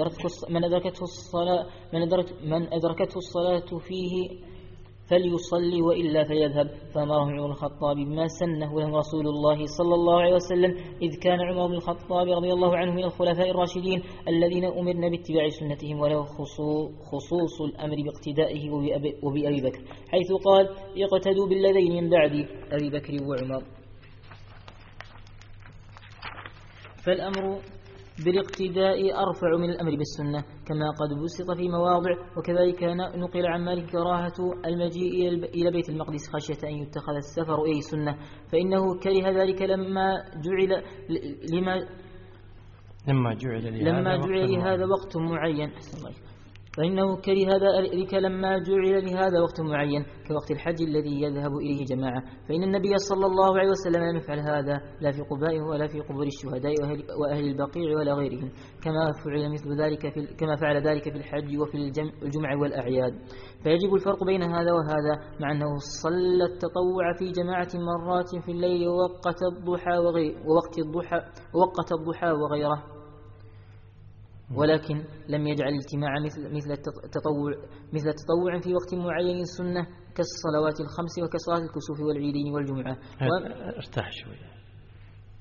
من أدركته الصلاة فيه فليصلي وإلا فليذهب. فأمره عمر بن الخطاب بما سنه له رسول الله صلى الله عليه وسلم، إذ كان عمر بن الخطاب رضي الله عنه من الخلفاء الراشدين الذين أمرنا باتباع سنتهم، وله خصوص الأمر باقتدائه وبأبي بكر، حيث قال: اقتدوا بالذين من بعد أبي بكر وعمر. فالأمر بالاقتداء أرفع من الأمر بالسنة، كما قد بسط في مواضع. وكذلك نقل عن مالك كراهة المجيء إلى بيت المقدس خشية أن يتخذ السفر إليه سنة، فإنه كره ذلك لما جعل لهذا وقت معين. فإنه كره ذلك لما جعل لهذا وقت معين، كوقت الحج الذي يذهب إليه جماعة، فإن النبي صلى الله عليه وسلم لم يفعل هذا لا في قباء ولا في قبور الشهداء وأهل البقيع ولا غيرهم، كما فعل ذلك في الحج وفي الجمع والأعياد. فيجب الفرق بين هذا وهذا، مع أنه صلى التطوع في جماعة مرات في الليل ووقت الضحى وغيره، ولكن لم يجعل الاجتماع مثل التطوع في وقت معين سنة كالصلوات الخمس وكصلاة الكسوف والعيدين والجمعة. ارتاح شوي،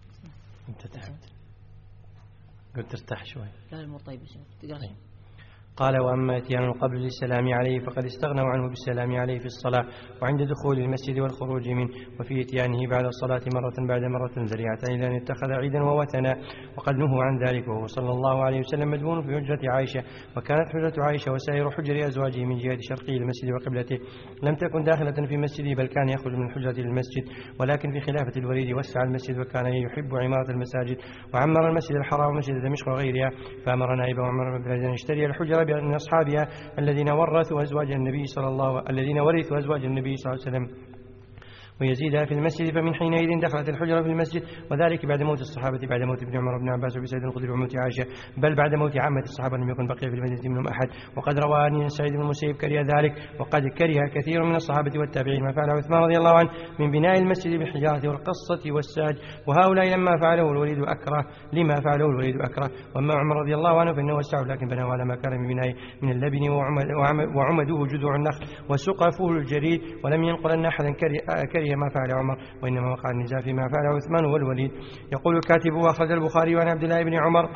انت تعبت، قلت ارتاح شوي. لا الأمور طيبة. قال: وأما اتيان قبل للسلام عليه فقد استغنوا عنه بالسلام عليه في الصلاة وعند دخول المسجد والخروج منه، وفي اتيانه بعد الصلاة مرة بعد مرة ذريعة إلى أن اتخذ عيدا ووثنا، وقد نهوا عن ذلك. وهو صلى الله عليه وسلم مدفون في حجرة عائشة، وكانت حجرة عائشة وسائر حجر أزواجه من جهة شرقي المسجد وقبلته، لم تكن داخلة في مسجده، بل كان يخرج من الحجرة للمسجد. ولكن في خلافة الوليد وسع المسجد، وكان يحب عمارة المساجد، وعمر المسجد الحرام ومسجد دمشق وغيرها. فأمر نائبه عمر بن أن يشتري الحجرة من أصحابها الذين ورثوا أزواج النبي صلى الله عليه وسلم ويزيدها في المسجد. فمن حينئذ دخلت الحجرة في المسجد، وذلك بعد موت الصحابة، بعد موت ابن عمر بن عباس وابي سعيد الخدري وموت عائشة، بل بعد موت عامة الصحابة لم يكن بقي في المدينة منهم أحد. وقد روى عن سعيد بن المسيب كره ذلك، وقد كره كثير من الصحابة والتابعين ما فعله عثمان رضي الله عنه من بناء المسجد بالحجارة والقصة والساج، وهؤلاء لما فعله الوليد أكره لما فعله الوليد أكره. وأما عمر رضي الله عنه فإنه وسعه، لكن بناه على ما كان من بناء من اللبن وعمده جذوع النخل وسقفه الجريد، ولم ينقل أن أحدا كره ما فعل عمر، وإنما وقع النزاع فيما فعله عثمان والوليد. يقول الكاتب: وأخرج البخاري عن عبد الله بن عمر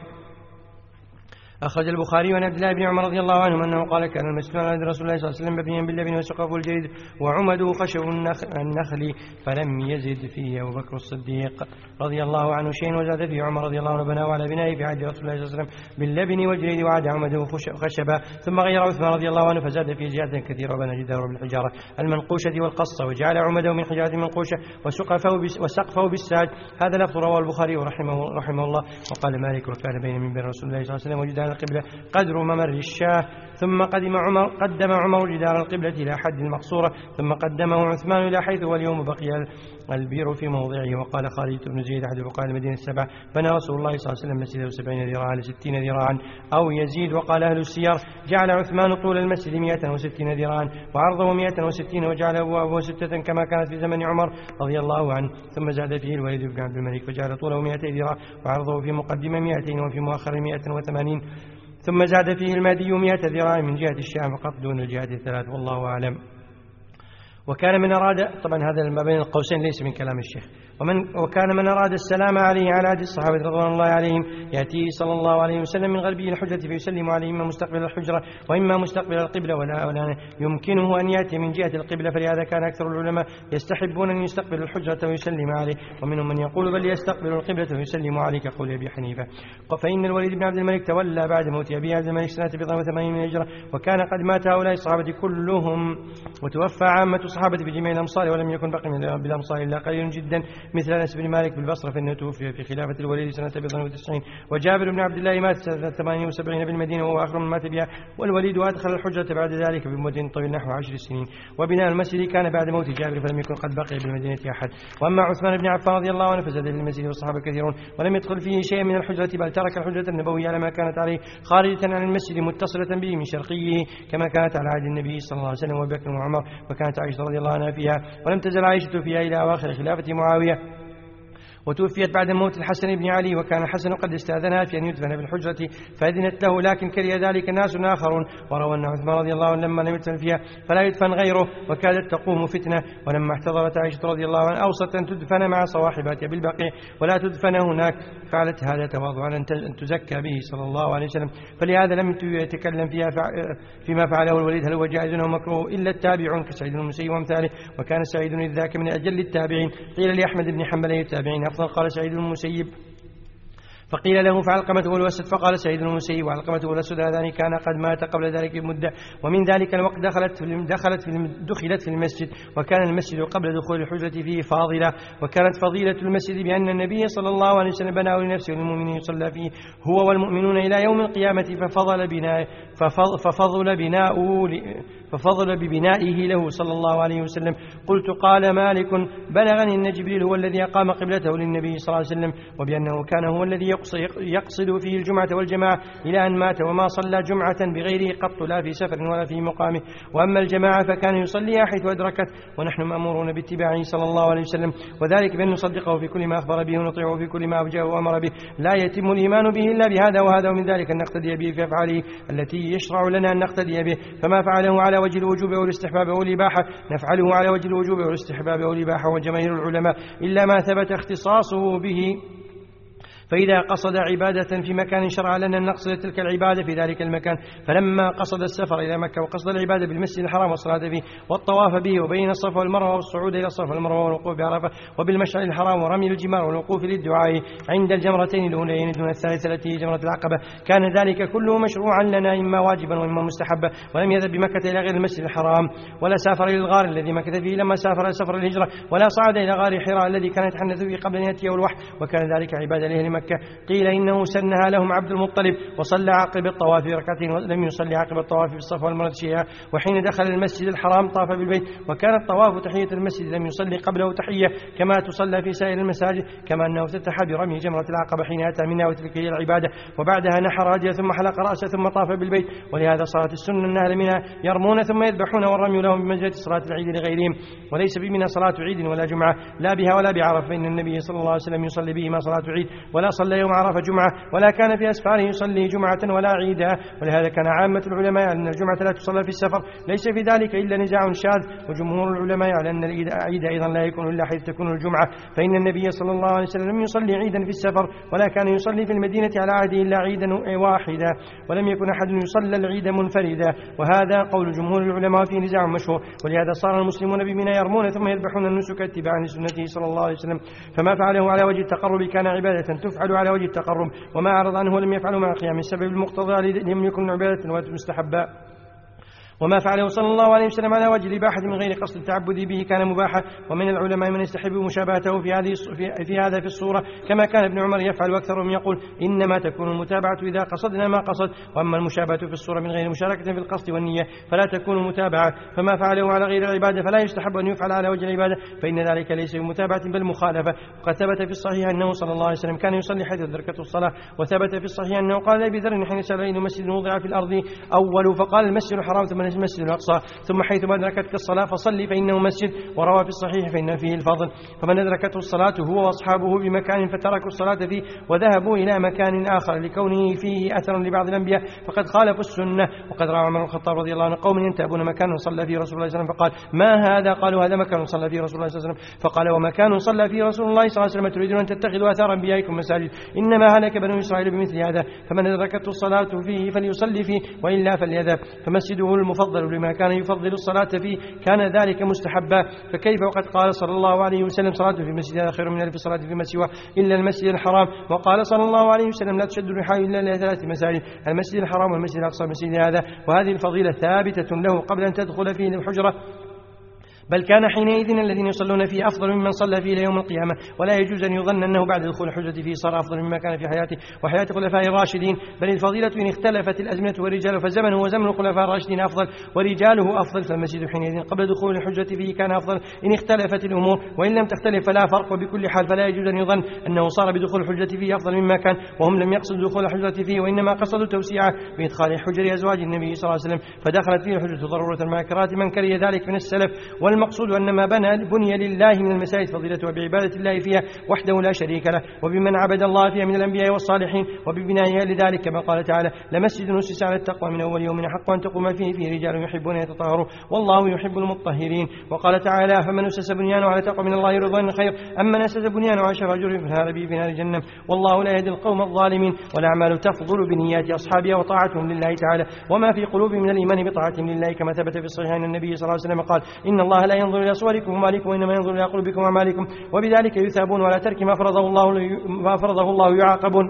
عمر رضي الله عنه أنه قال: كان المسجد على رسول الله صلى الله عليه وسلم مبنيا باللبن وسقفه الجريد وعمده خشب النخل، فلم يزد فيه أبو بكر الصديق رضي الله عنه شيء، وزاد فيه عمر رضي الله عنه بناه على بنائه في عهد رسول الله صلى الله عليه وسلم باللبن والجريد، وعاد عمده خشبا، ثم غير عثمان رضي الله عنه فزاد فيه زيادة كثيرة، وبنى جداره بالحجارة المنقوشة والقصة، وجعل عمده من حجارة منقوشة وسقفه بالساج. هذا لفظ رواه البخاري رحمه الله. وقال مالك: وكان بين منبر رسول الله صلى الله عليه وسلم وجدار القبلة قدر ممر الشاه، ثم قدم عمر جدار القبلة إلى حد المقصورة، ذم قدمه عثمان إلى حيث واليوم بقي البير في موضعه. وقال خالد بن زيد أحد فقهاء المدينة السبع: بنى رسول الله صلى الله عليه وسلم مسجده 70 ذراعا ل60 ذراعا أو يزيد. وقال أهل السير: جعل عثمان طول المسجد 160 ذراعا وعرضه 160، وجعل أبوابه 6 كما كانت في زمن عمر رضي الله عنه. ثم زاد فيه الوليد بن عبد الملك فجعل طوله 200 ذراع وعرضه في مقدمة 200 وفي مؤخر 180. ثم زاد فيه المهدي 100 ذراع من جهة الشام فقط دون الجهات الثلاث، والله أعلم. وكان من أراد، طبعا هذا ما بين القوسين ليس من كلام الشيخ، وكان من أراد السلام عليه على عهد الصحابة رضوان الله عليهم يأتيه صلى الله عليه وسلم من غربي الحجرة فيسلم عليه إما مستقبل الحجرة وإما مستقبل القبلة، ولا يمكنه أن يأتي من جهة القبلة، فلهذا كان أكثر العلماء يستحبون أن يستقبل الحجرة ويسلم عليه، ومنهم من يقول بل يستقبل القبلة ويسلم عليه كقول أبي حنيفة. فإن الوليد بن عبد الملك تولى بعد موت أبي عبد الملك سنة 87 من الهجرة، وكان قد مات هؤلاء الصحابة كلهم، وتوفى عامة الصحابة في جميع الأمصار، ولم يكن بقي من بالأمصار إلا قليل جدا مثل أنس بن مالك بالبصرة، فإنه توفي في خلافة الوليد سنة 92، وجابر بن عبد الله مات سنة 78 بالمدينة وهو آخر من مات بها، والوليد أدخل الحجرة بعد ذلك بمدة طويل نحو 10 سنين. وبناء المسجد كان بعد موت جابر، فلم يكن قد بقي بالمدينة أحد. وأما عثمان بن عفان رضي الله عنه فزاد في المسجد والصحابة كثيرون، ولم يدخل فيه شيء من الحجرة، بل ترك الحجرة النبوية على ما كانت عليه خارجة عن المسجد متصلة به من شرقيه كما كانت على عهد النبي صلى الله عليه وسلم وأبي بكر وعمر، وكانت عائشة رضي الله عنها فيها، ولم تزل عائشة فيها إلى أواخر خلافة معاوية، وتوفيت بعد موت الحسن بن علي، وكان الحسن قد استأذنها في أن يدفن بالحجرة فأذنت له، لكن كره ذلك ناس آخرون، وروى أن عثمان رضي الله عنه لما لم يدفن فيها فلا يدفن غيره، وكادت تقوم فتنة. ولما احتضرت عائشة رضي الله عنها أوصت أن تدفن مع صواحباتها بالبقيع ولا تدفن هناك، فعلت هذا تواضعا أن تزكى به صلى الله عليه وسلم، فلهذا لم يتكلم فيما فعله الوليد هل هو جائز أو مكروه إلا التابعون كسعيد بن المسيب وامثاله، وكان سعيد إذ ذاك من أجل التابعين. قيل لأحمد بن حنبل التابعين أفضل، قال سعيد بن المسيب، فقيل له فعلقمة والأسد، فقال سعيد بن المسيب وعلقمة والأسد هذان كان قد مات قبل ذلك بمدة، ومن ذلك الوقت دخلت في المسجد، وكان المسجد قبل دخول الحجرة فيه فاضلة، وكانت فضيلة المسجد بأن النبي صلى الله عليه وسلم بناه لنفسه والمؤمنين يصلى فيه هو والمؤمنون إلى يوم القيامة، ففضل ببنائه له صلى الله عليه وسلم. قلت قال مالك بلغني أن جبريل هو الذي أقام قبلته للنبي صلى الله عليه وسلم، وبأنه كان هو الذي يقصد فيه الجمعة والجماعة إلى أن مات، وما صلى جمعة بغيره قط لا في سفر ولا في مقامه. وأما الجماعة فكان يصليها حيث أدركت، ونحن مأمورون باتباعه صلى الله عليه وسلم، وذلك بأن نصدقه في كل ما أخبر به ونطيعه في كل ما أوجه وأمر به، لا يتم الإيمان به إلا بهذا وهذا، ومن ذلك أن نقتدي به في أفعاله التي يشرع لنا أن نقتدي به، فما فعله على وجه الوجوب أو الاستحباب أو الإباحة نفعله على وجه الوجوب أو الاستحباب أو الإباحة، وجماهير العلماء إلا ما ثبت اختصاصه به فإذا قصد عبادة في مكان شرع لنا أن نقصد تلك العبادة في ذلك المكان. فلما قصد السفر إلى مكة وقصد العبادة بالمسجد الحرام والصلاة فيه والطواف به وبين الصفا والمروة والصعود إلى الصفا والمروة والوقوف بعرفة وبالمشعر الحرام ورمي الجمار والوقوف للدعاء عند الجمرتين الأولين دون الثالثة التي هي جمرة العقبة، كان ذلك كله مشروعا لنا إما واجبا وإما مستحبا. ولم يذهب بمكة إلى غير المسجد الحرام، ولا سافر إلى الغار الذي مكث فيه لما سافر سفر الهجرة، ولا صعد إلى غار حراء الذي كان يتحنث فيه قبل أن يأتيه الوحي، وكان ذلك عبادة لأهل مكة. قيل إنه سنها لهم عبد المطلب وصلى عقب الطواف ركعتين ولم يصلي عقب الطواف في الصفا والمروة شيئا. وحين دخل المسجد الحرام طاف بالبيت، وكان الطواف تحية المسجد لم يصلي قبله تحية كما تصلى في سائر المساجد، كما أنه افتتح برمي جمرة العقبة حين أتى منها وتلك هي العبادة، وبعدها نحر هديه ثم حلق رأسه ثم طاف بالبيت. ولهذا صارت السنة النهل منها يرمون ثم يذبحون، والرمي لهم بمنزلة صلاة العيد لغيرهم، وليس بمنها صلاة عيد ولا جمعة لا بها ولا بعرفة، فإن النبي صلى الله عليه وسلم يصلي بهما صلاة عيد ولا صلى يوم عرفة جمعة، ولا كان في أسفاره يصلي جمعة ولا عيدا. ولهذا كان عامة العلماء أن الجمعة لا تصلى في السفر، ليس في ذلك إلا نزاع شاذ. وجمهور العلماء على أن العيد أيضا لا يكون إلا حيث تكون الجمعة، فإن النبي صلى الله عليه وسلم لم يصلي عيدا في السفر، ولا كان يصلي في المدينة على عهده إلا عيدا واحدا، ولم يكن أحد يصلى العيد منفردا. وهذا قول جمهور العلماء فيه نزاع مشهور. ولهذا صار المسلمون بمنى يرمون ثم يذبحون النسك اتباعا لسنته صلى الله عليه وسلم، فما فعله على وجه التقرب كان عبادة تفعل على وجه التقرب، وما أعرض عنه ولم يفعله مع قيام السبب المقتضى لم يكن عبادة ومستحبا. وما فعله صلى الله عليه وسلم على وجه الإباحة من غير قصد التعبد به كان مباحا. ومن العلماء من يستحب مشابهته في هذا في الصورة، كما كان ابن عمر يفعل، وأكثرهم يقول إنما تكون المتابعة إذا قصدنا ما قصد، وأما المشابهة في الصورة من غير مشاركة في القصد والنية فلا تكون متابعة. فما فعله على غير العبادة فلا يستحب أن يفعل على وجه العبادة، فإن ذلك ليس بمتابعة بل مخالفة. وقد ثبت في الصحيح أنه صلى الله عليه وسلم كان يصلي حيث أدركته الصلاة، وثبت في الصحيح أنه قال لأبي ذر حين سأل أي مسجد وضع في الأرض أول، فقال المسجد الحرام ثم المسجد الأقصى، ثم حيث ما أدركتك الصلاة فصلي فإنه مسجد. وروى في الصحيح فإن فيه الفضل، فمن أدركته الصلاة هو وأصحابه بمكان فتركوا الصلاة فيه وذهبوا إلى مكان آخر لكونه فيه أثر لبعض الأنبياء فقد خالفوا السنة. وقد روى عمر بن الخطاب رضي الله عنه قوم ينتهبون مكانا صلى فيه رسول الله صلى الله عليه وسلم، فقال ما هذا؟ قالوا هذا مكان صلى فيه رسول الله صلى الله عليه وسلم. فقال ومكان صلى فيه رسول الله صلى الله عليه وسلم تريدون أن تتخذوا آثار أنبيائكم مساجد؟ إنما هلك بنو إسرائيل بمثل هذا، فمن أدركته الصلاة فيه فليصلي فيه وإلا فليذهب، فمسجده المفضل لما كان يفضل الصلاة فيه كان ذلك مستحبا. فكيف وقد قال صلى الله عليه وسلم صلاة في مسجد خير من ألف صلاة في مسجد إلا المسجد الحرام. وقال صلى الله عليه وسلم لا تشد الرحال إلا لثلاث مساجد، المسجد الحرام والمسجد الأقصى والمسجد هذا. وهذه الفضيلة ثابتة له قبل أن تدخل فيه الحجرة، بل كان حينئذ الذين يصلون فيه أفضل ممن صلى فيه إلى يوم القيامة. ولا يجوز أن يظن أنه بعد دخول الحجة فيه صار أفضل مما كان في حياته وحياة الخلفاء الراشدين، بل الفضيلة إن اختلفت الأزمنة والرجال فزمنه وزمن الخلفاء الراشدين أفضل ورجاله أفضل، فالمسجد حينئذ قبل دخول الحجة فيه كان أفضل إن اختلفت الأمور، وإن لم تختلف فلا فرق. وبكل حال فلا يجوز أن يظن أنه صار بدخول الحجة فيه أفضل مما كان، وهم لم يقصدوا دخول الحجة فيه وإنما قصدوا توسيعه بإدخال حجر أزواج النبي صلى الله عليه وسلم، فدخلت فيه الحجة ضرورة مع كراهة من كره ذلك من السلف. والمقصود أن ما بني لله من المساجد فضيلته وبعبادة الله فيها وحده لا شريك له، وبمن عبد الله فيها من الأنبياء والصالحين، وببنائها لذلك كما قال تعالى لمسجد أسس على التقوى من أول يوم حق أن تقوم فيه رجال يحبون يتطهروا والله يحب المطهرين. وقال تعالى فمن أسس بنيانه على تقوى من الله رضوان خير أما من أسس بنيانه على شفا جرف فنهار به في نار جهنم والله لا يهدي القوم الظالمين. والأعمال تفضل بنيات أصحابها وطاعتهم لله تعالى وما في قلوبهم من الإيمان بطاعتهم لله، كما ثبت في الصحيح أن النبي صلى الله عليه وسلم قال إن الله لا ينظر إلى صوركم ومالكم وإنما ينظر إلى قلوبكم وأعمالكم، وبذلك يثابون وعلى ترك ما فرضه الله يعاقبون،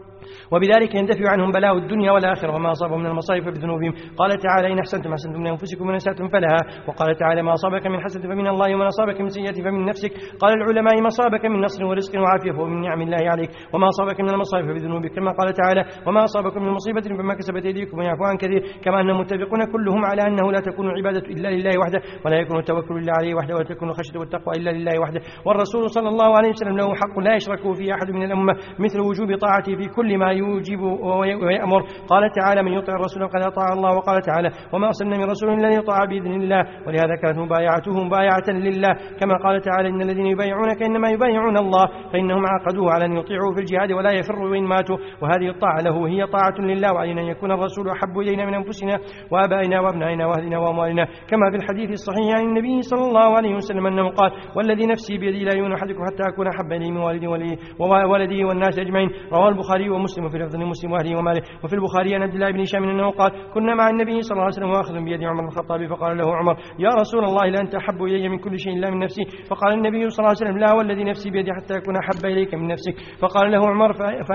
وبذلك يندفع عنهم بلاء الدنيا والآخرة وما أصابهم من المصائب بذنوبهم. قال تعالى إن أحسنتم أحسنتم لأنفسكم وإن أسأتم فلها. وقال تعالى ما أصابك من حسنة فمن الله وما أصابك من سيئة فمن نفسك. قال العلماء ما أصابك من نصر ورزق وعافية فهو من نعم الله عليك، وما أصابك من المصائب فبذنوبك، كما قال تعالى وما أصابكم من مصيبة فما كسبت أيديكم ويعفو عن كثير. كما أنهم متفقون كلهم على أنه لا تكون العبادة إلا لله وحده، ولا يكون التوكل إلا عليه وحده، ولا تكون الخشية والتقوى إلا لله وحده. والرسول صلى الله عليه وسلم له حق لا يشرك فيه أحد من الأمة مثل وجوب طاعته في كل ما يوجب ويأمر. قال تعالى من يطع الرسول فقد أطاع الله. وقال تعالى وما أرسلنا من رسول إلا ليطاع بإذن الله. ولهذا كانت مبايعته مبايعة لله كما قال تعالى إن الذين يبايعونك إنما يبايعون الله فإنهم عقدوه على أن يطيعوا في الجهاد ولا يفروا وإن ماتوا. وهذه الطاعة له هي طاعة لله وعلينا أن يكون الرسول أحب إلينا من أنفسنا وآبائنا وأبنائنا وأهلنا وأموالنا كما في الحديث الصحيح عن النبي صلى الله عليه وسلم أنه قال والذي نفسي بيدي لا يؤمن أحدكم حتى أكون أحب إليه من وولده والناس أجمعين. رواه البخاري ومسلم وفي لفظ مسلم وأهله وماله. وفي البخاري عن عبد الله بن هشام أنه قال كنا مع النبي صلى الله عليه وسلم وأخذ بيد عمر بن الخطاب فقال له عمر يا رسول الله لا أنت أحب إلي من كل شيء إلا من نفسي. فقال النبي صلى الله عليه وسلم لا والذي نفسي بيدي حتى أكون أحب إليك من نفسك. فقال له عمر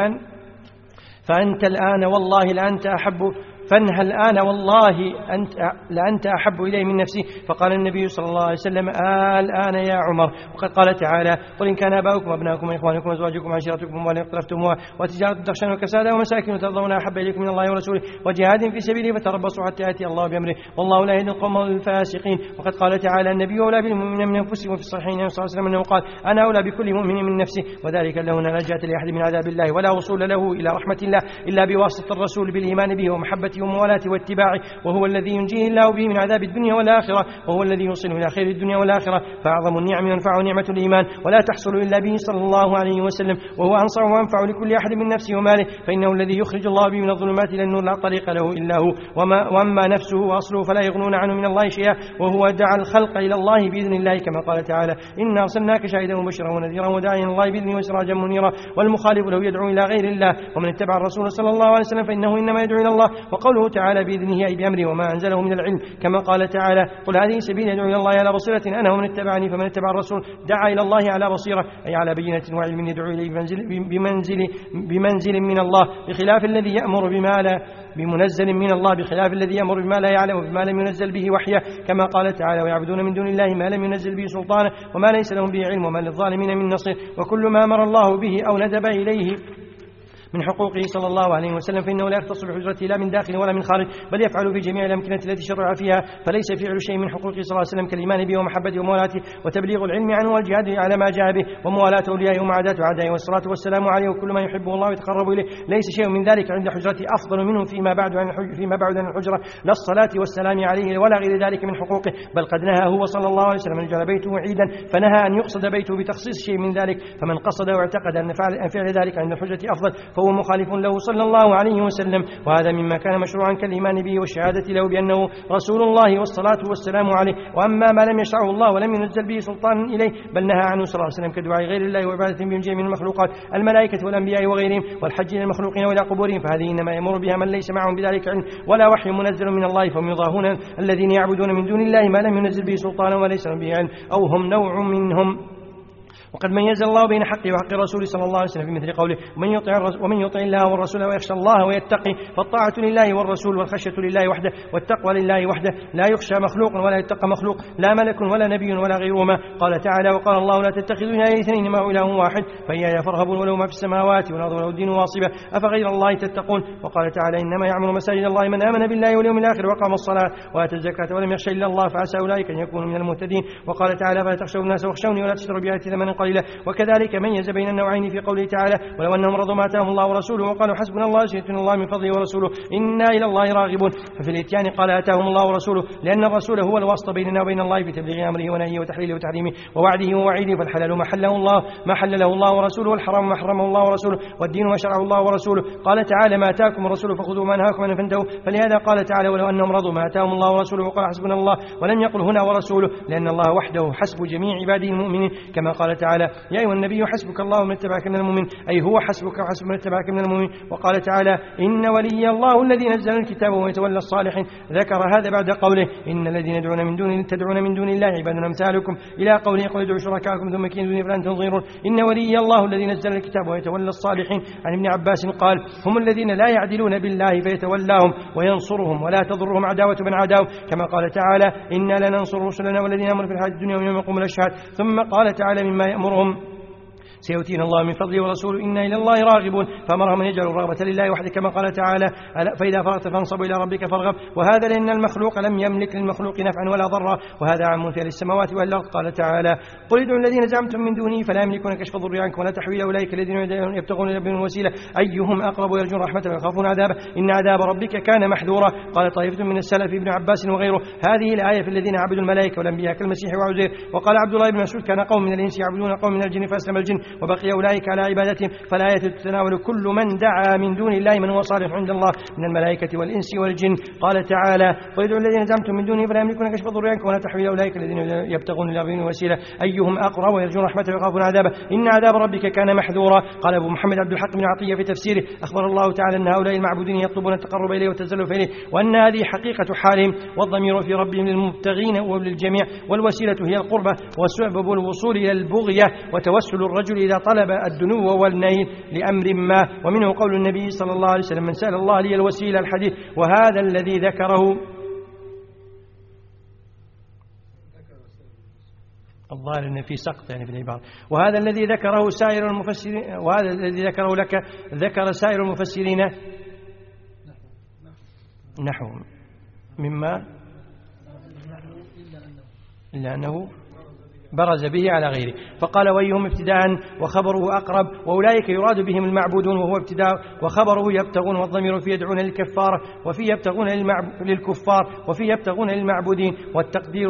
فأنت الآن والله لأنت أحب فانهى الآن والله لأنت أحب إلي من نفسي. فقال النبي صلى الله عليه وسلم الآن يا عمر. وقد قال تعالى قل إن كان آباؤكم وأبناؤكم وإخوانكم وأزواجكم وعشيرتكم وأموال اقترفتموها وتجارة تخشون كسادها ومساكن ترضونها أحب إليكم من الله ورسوله وجهاد في سبيله فتربصوا حتى يأتي الله بأمره والله لا يهدي القوم الفاسقين. وقد قال تعالى النبي أولى بالمؤمنين من أنفسهم. وفي الصحيحين صلى الله عليه وسلم أنه قال أنا أولى بكل مؤمن من نفسه وذلك له لا نجاة لأحد من عذاب الله ولا وصول له إلى رحمة الله إلا بواسطة الرسول بالإيمان به ومحبته وموالاته واتباعه وهو الذي ينجيه الله به من عذاب الدنيا والآخرة وهو الذي يوصله إلى خير الدنيا والآخرة. فأعظم النعم ينفع نعمة الإيمان ولا تحصل إلا به صلى الله عليه وسلم وهو أنصع وأنفع لكل أحد من نفسه وماله فإنه الذي يخرج الله به من الظلمات إلى النور لا طريق له إلا هو وأما نفسه وأصله فلا يغنون عنه من الله شيئا وهو دعا الخلق إلى الله بإذن الله كما قال تعالى إنا أرسلناك شاهدا وبشرا ونذيرا وداعيا الله بإذنه وسراجا منيرا والمخالف له يدعو إلى غير الله ومن اتبع الرسول صلى الله عليه وسلم فإنه إنما يدعو إلى الله. وقوله تعالى بإذنه أي بأمره وما أنزله من العلم كما قال تعالى قل هذه سبيل يدعو إلى الله على بصيرة أنا ومن اتبعني فمن اتبع الرسول دعا إلى الله على بصيرة أي على بينة وعلم يدعو إليه بمنزل من الله بخلاف الذي يأمر بما لا بمنزل من الله بخلاف الذي يأمر بما لا يعلم وبما لم ينزل به وحيه كما قال تعالى ويعبدون من دون الله ما لم ينزل به سلطانه وما ليس لهم به علم وما للظالمين من نصير. وكل ما أمر الله به أو ندب إليه من حقوقه صلى الله عليه وسلم فإنه لا يختص بحجرته لا من داخل ولا من خارج بل يفعل في جميع الأمكنة التي شرع فيها فليس فعل شيء من حقوقه صلى الله عليه وسلم كالإيمان به ومحبته وموالاته وتبليغ العلم عنه والجهاد على ما جاء به وموالاة أوليائه ومعاداة أعدائه والصلاة والسلام عليه وكل ما يحبه الله ويتقرب إليه ليس شيء من ذلك عند حجرته أفضل منه فيما بعد عن الحجرة لا الصلاة والسلام عليه ولا غير ذلك من حقوقه بل قد نهى هو صلى الله عليه وسلم أن يجعل بيته عيدا فنهى أن يقصد بيته بتخصيص شيء من ذلك فمن قصد واعتقد أن فعل ذلك عند الحجرة أفضل فهو مخالف له صلى الله عليه وسلم وهذا مما كان مشروعا كالإيمان به والشهادة له بأنه رسول الله والصلاة والسلام عليه. وأما ما لم يشرعه الله ولم ينزل به سلطان إليه بل نهى عنه صلى الله عليه وسلم كدعاء غير الله وعبادة بهم جميع من المخلوقات الملائكة والأنبياء وغيرهم والحج للمخلوقين وإلى قبورهم فهذه إنما يمر بها من ليس معهم بذلك علم ولا وحي منزل من الله فهم يضاهون الذين يعبدون من دون الله ما لم ينزل به سلطان وليس لهم به علم أو هم نوع منهم. وقد ميز الله بين حقه وحق الرسول صلى الله عليه وسلم في مثل قوله ومن يطع الله والرسول ويخشى الله ويتقي فالطاعة لله والرسول والخشية لله وحده والتقوى لله وحده لا يخشى مخلوق ولا يتقى مخلوق لا ملك ولا نبي ولا غيرهما. قال تعالى وقال الله لا تتخذوا إلهين اثنين معه إله واحد فإياي فارهبون وله ما في السماوات والأرض وله الدين واصبا أفغير الله تتقون. وقال تعالى إنما يعمر مساجد الله من آمن بالله واليوم الآخر وقام الصلاة وآتى الزكاة ولم يخشى إلا الله فعسى أولئك أن يكونوا من المهتدين. وقال تعالى فلا تخشوا الناس واخشوني ولا تشتروا بآياتي ثمنا قليلا. وكذلك ميز بين النوعين في قوله تعالى ولو أنهم رضوا ما آتاهم الله ورسوله وقالوا حسبنا الله سيؤتينا الله من فضله ورسوله إنا إلى الله راغبون. ففي الإتيان قال آتاهم الله ورسوله لأن الرسول هو الواسطة بيننا وبين الله في تبليغ أمره ونهيه وتحليله وتحريمه ووعده ووعيده فالحلال ما حلله الله ورسوله والحرام ما حرمه الله ورسوله والدين ما شرعه الله ورسوله. قال تعالى ما آتاكم الرسول فخذوا ما نهاكم عنه فانتهوا. فلهذا قال تعالى ولو أنهم رضوا ما آتاهم الله ورسوله وقال حسبنا الله ولم يقل هنا ورسوله لأن الله وحده حسب جميع عباده المؤمنين كما قال تعالى يا أيها النبي حسبك الله ومن اتبعك من المؤمن أي هو حسبك وحسب من اتبعك من المؤمن. وقال تعالى إن ولي الله الذي نزل الكتاب ويتولى الصالحين ذكر هذا بعد قوله إن الذين تدعون من دون الله عباد أمثالكم إلى قوله قل ادعوا شركاءكم ثم كيدوني فلن تنظرون. إن ولي الله الذي نزل الكتاب ويتولى الصالحين. عن ابن عباس قال هم الذين لا يعدلون بالله فيتولاهم وينصرهم ولا تضرهم عداوة من عداهم كما قال تعالى إنا لننصر رسلنا والذين آمنوا في الحياة الدنيا ويوم يقوم الأشهاد. ثم قال تعالى مما يأمرهم سيؤتينا الله من فضله ورسوله إنا إلى الله راغبون. فأمرهم أن يجعلوا الرغبة لله وحده كما قال تعالى فإذا فرغت فانصب إلى ربك فارغب. وهذا لأن المخلوق لم يملك للمخلوق نفعا ولا ضرا، وهذا عام في السماوات والأرض. قال تعالى قل ادعوا الذين زعمتم من دونه فلا يملكون كشف الضر عنكم ولا تحويل أولئك الذين يبتغون إلى ربهم الوسيلة أيهم أقرب ويرجون رحمته ويخافون عذابه إن عذاب ربك كان محذورا. قال طائفة من السلف ابن عباس وغيره هذه الآية في الذين عبدوا الملائكة والأنبياء كالمسيح وعزير. وقال عبد الله بن مسعود كان قوم من الإنس يعبدون قوم من الجن فأسلم الجن وبقي أولئك على عبادتهم. فالآية تتناول كل من دعا من دون الله من هو صالح عند الله من الملائكة والإنس والجن. قال تعالى قل ادعوا الذين زعمتم من دونه فلا يملكون كشف الضر عنكم ولا تحويل أولئك الذين يبتغون إلى ربهم الوسيلة أيهم أقرب ويرجون رحمته ويخافون عذابه إن عذاب ربك كان محذورا. قال أبو محمد عبد الحق بن عطية في تفسيره أخبر الله تعالى أن هؤلاء المعبودين يطلبون التقرب إليه والتزلف إليه وأن هذه حقيقة حالهم والضمير في ربهم للمبتغين وللجميع والوسيلة هي القربة وسبب الوصول إلى البغية وتوسل الرجل إذا طلب الدنو والنيل لأمر ما. ومنه قول النبي صلى الله عليه وسلم من سأل الله لي الوسيلة الحديث. وهذا الذي ذكره الظاهر أن في سقط يعني في العبارة. وهذا الذي ذكره سائر المفسرين وهذا الذي ذكره لك ذكر سائر المفسرين نحو مما إلا أنه برز به على غيره. فقال ويهم ابتداء وخبره أقرب وأولئك يراد بهم المعبودون وهو ابتداء وخبره يبتغون والضمير في يدعون للكفار وفي يبتغون للكفار وفي يبتغون للمعبودين والتقدير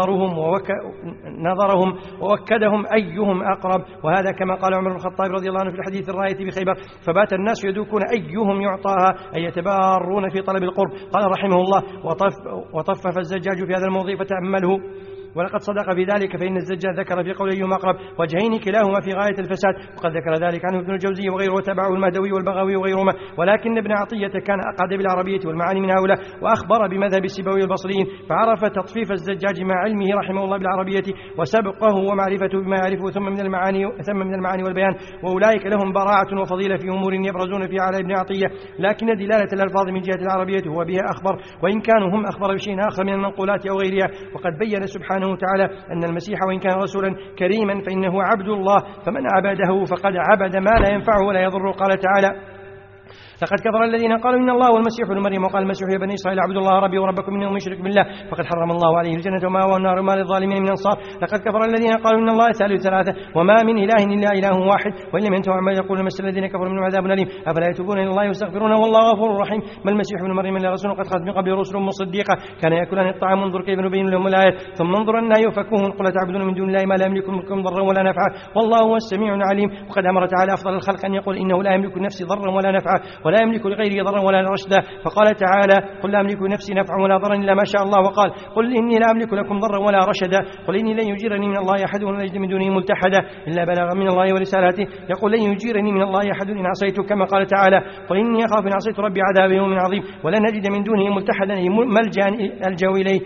نظرهم ووكدهم أيهم أقرب. وهذا كما قال عمر بن الخطاب رضي الله عنه في الحديث الراية بخيبر فبات الناس يدوكون أيهم يعطاها أي يتبارون في طلب القرب. قال رحمه الله وطفف الزجاج في هذا الموضوع فتأمله ولقد صدق في ذلك فإن الزجاج ذكر في قوله أيهما أقرب وجهين كلاهما في غاية الفساد وقد ذكر ذلك عنه ابن الجوزي وغيره وتبعه المهدوي والبغوي وغيرهما. ولكن ابن عطية كان أقعد بالعربية والمعاني من هؤلاء وأخبر بمذهب السيبوي البصريين فعرف تطفيف الزجاج مع علمه رحمه الله بالعربية وسبقه ومعرفته بما يعرفه ثم من المعاني والبيان. وأولئك لهم براعة وفضيلة في أمور يبرزون فيها على ابن عطية لكن دلالة الألفاظ من جهة العربية هو بها أخبر وإن كانوا هم أخبر بشيء آخر من المنقولات أو غيرها. وقد بين سبحانه تعالى أن المسيح وإن كان رسولا كريما فإنه عبد الله فمن عبده فقد عبد ما لا ينفعه ولا يضره. قال تعالى لقد كفر الذين قالوا إن الله والمسيح ابن مريم وقال المسيح يا بني إسرائيل اعبدوا الله ربي وربكم إنه من يشرك بالله فقد حرم الله عليه الجنة ومأواه النار وما للظالمين من أنصار. لقد كفر الذين قالوا إن الله ثالث ثلاثة وما من إله إلا إله واحد وإن لم ينتهوا عما يقول مس الذين كفروا منهم عذاب أليم أفلا يتوبون إلى الله ويستغفرونه والله غفور رحيم. ما المسيح ابن مريم إلا رسول قد خلت من قبل رسل مصدقة كان يأكلان الطعام انظر كيف نبين لهم الآيات ثم انظر أنها يؤفكون قل تعبدون من دون الله ما لا يملك لكم ضرا ولا نفعا والله هو السميع العليم. وقد أمر تعالى أفضل الخلق أن يقول إنه لا يملك نفسي ضرا ولا نفعا ولا يملك لغيره ضرا ولا رشدا. فقال تعالى قل لا أملك نفسي نفعا ولا ضرا إلا ما شاء الله وقال قل إني لا أملك لكم ضرا ولا رشدا قل إني لن يجيرني من الله أحد ولا يجد من دونه ملتحدا إلا بلاغا من الله ورسالاته يقول لن يجيرني من الله أحد إن عصيته كما قال تعالى قل إني أخاف إن عصيت ربي عذاب يوم عظيم ولن نجد من دونه ملتحدا أي ملجأ ألجأ إليه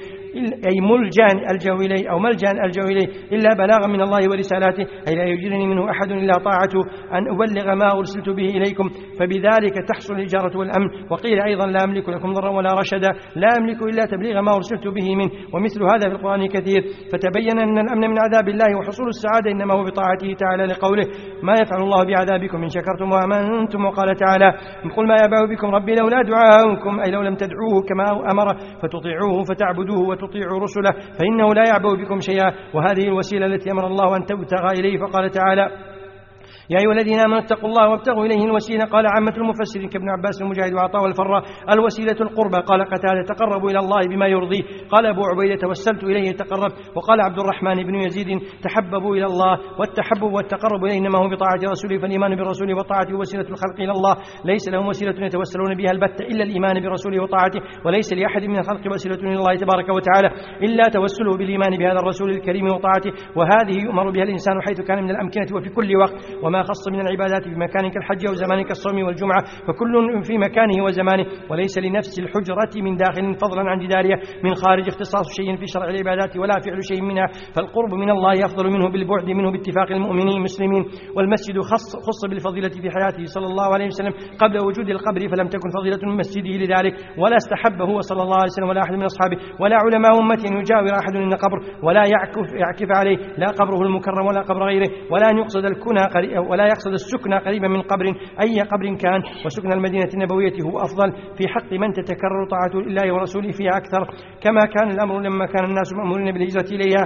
أو ملجأ ألجأ إليه إلا بلاغا من الله ورسالاته أي لا يجيرني منه أحد إلا طاعته أن أبلغ ما أرسلت به إليكم فبذلك تحصل الإجارة والأمن. وقيل أيضا لا أملك لكم ضرا ولا رشدا لا أملك إلا تبليغ ما أرسلت به منه ومثل هذا في القرآن كثير. فتبين أن الأمن من عذاب الله وحصول السعادة إنما هو بطاعته تعالى لقوله ما يفعل الله بعذابكم إن شكرتم وآمنتم. وقال تعالى قل ما يبع بكم ربي لولا دعاؤكم أي لو لم تدعوه كما أمر فتطيعوه فتعبدوه وتطيعوا رسله فإنه لا يعبأ بكم شيئا. وهذه الوسيلة التي أمر الله أن تبتغى إليه. فقال تعالى يا أيها الذين آمنوا اتقوا الله وابتغوا إليه الوسيلة. قال عامة المفسرين كابن عباس المجاهد وعطاء والفراء الوسيلة القربى. قال قتادة تقربوا إلى الله بما يرضيه. قال أبو عبيدة توسلت إليه تقرب. وقال عبد الرحمن بن يزيد تحببوا إلى الله والتحبب والتقرب إليه إنما هو بطاعة رسوله فالإيمان برسوله وطاعته وسيلة الخلق إلى الله ليس لهم وسيلة يتوسلون بها البتة إلا الإيمان برسوله وطاعته وليس لأحد من الخلق وسيلة إلى الله تبارك وتعالى إلا توسله بالإيمان بهذا الرسول الكريم وطاعته وهذه يؤمر بها الإنسان حيث كان من الأمكنة وفي كل وقت. وما الله خص من العبادات بمكان كالحج أو زمان كالصوم والجمعة، فكل في مكانه وزمانه، وليس لنفس الحجرة من داخل فضلا عن جدارها من خارج اختصاص شيء في شرع العبادات ولا فعل شيء منها، فالقرب من الله أفضل منه بالبعد منه باتفاق المؤمنين المسلمين. والمسجد خص بالفضيلة في حياته صلى الله عليه وسلم قبل وجود القبر، فلم تكن فضيلة من مسجده لذلك، ولا استحبه هو صلى الله عليه وسلم ولا أحد من أصحابه ولا علماء أمته أن يجاور أحد إن قبر ولا يعكف عليه، لا قبره المكرم ولا قبر غيره، ولا أن يقصد ولا يقصد السكن قريبا من قبر أي قبر كان. وسكن المدينة النبوية هو أفضل في حق من تتكرر طاعة الله ورسوله فيها أكثر، كما كان الأمر لما كان الناس مأمورين بالهجرة إليها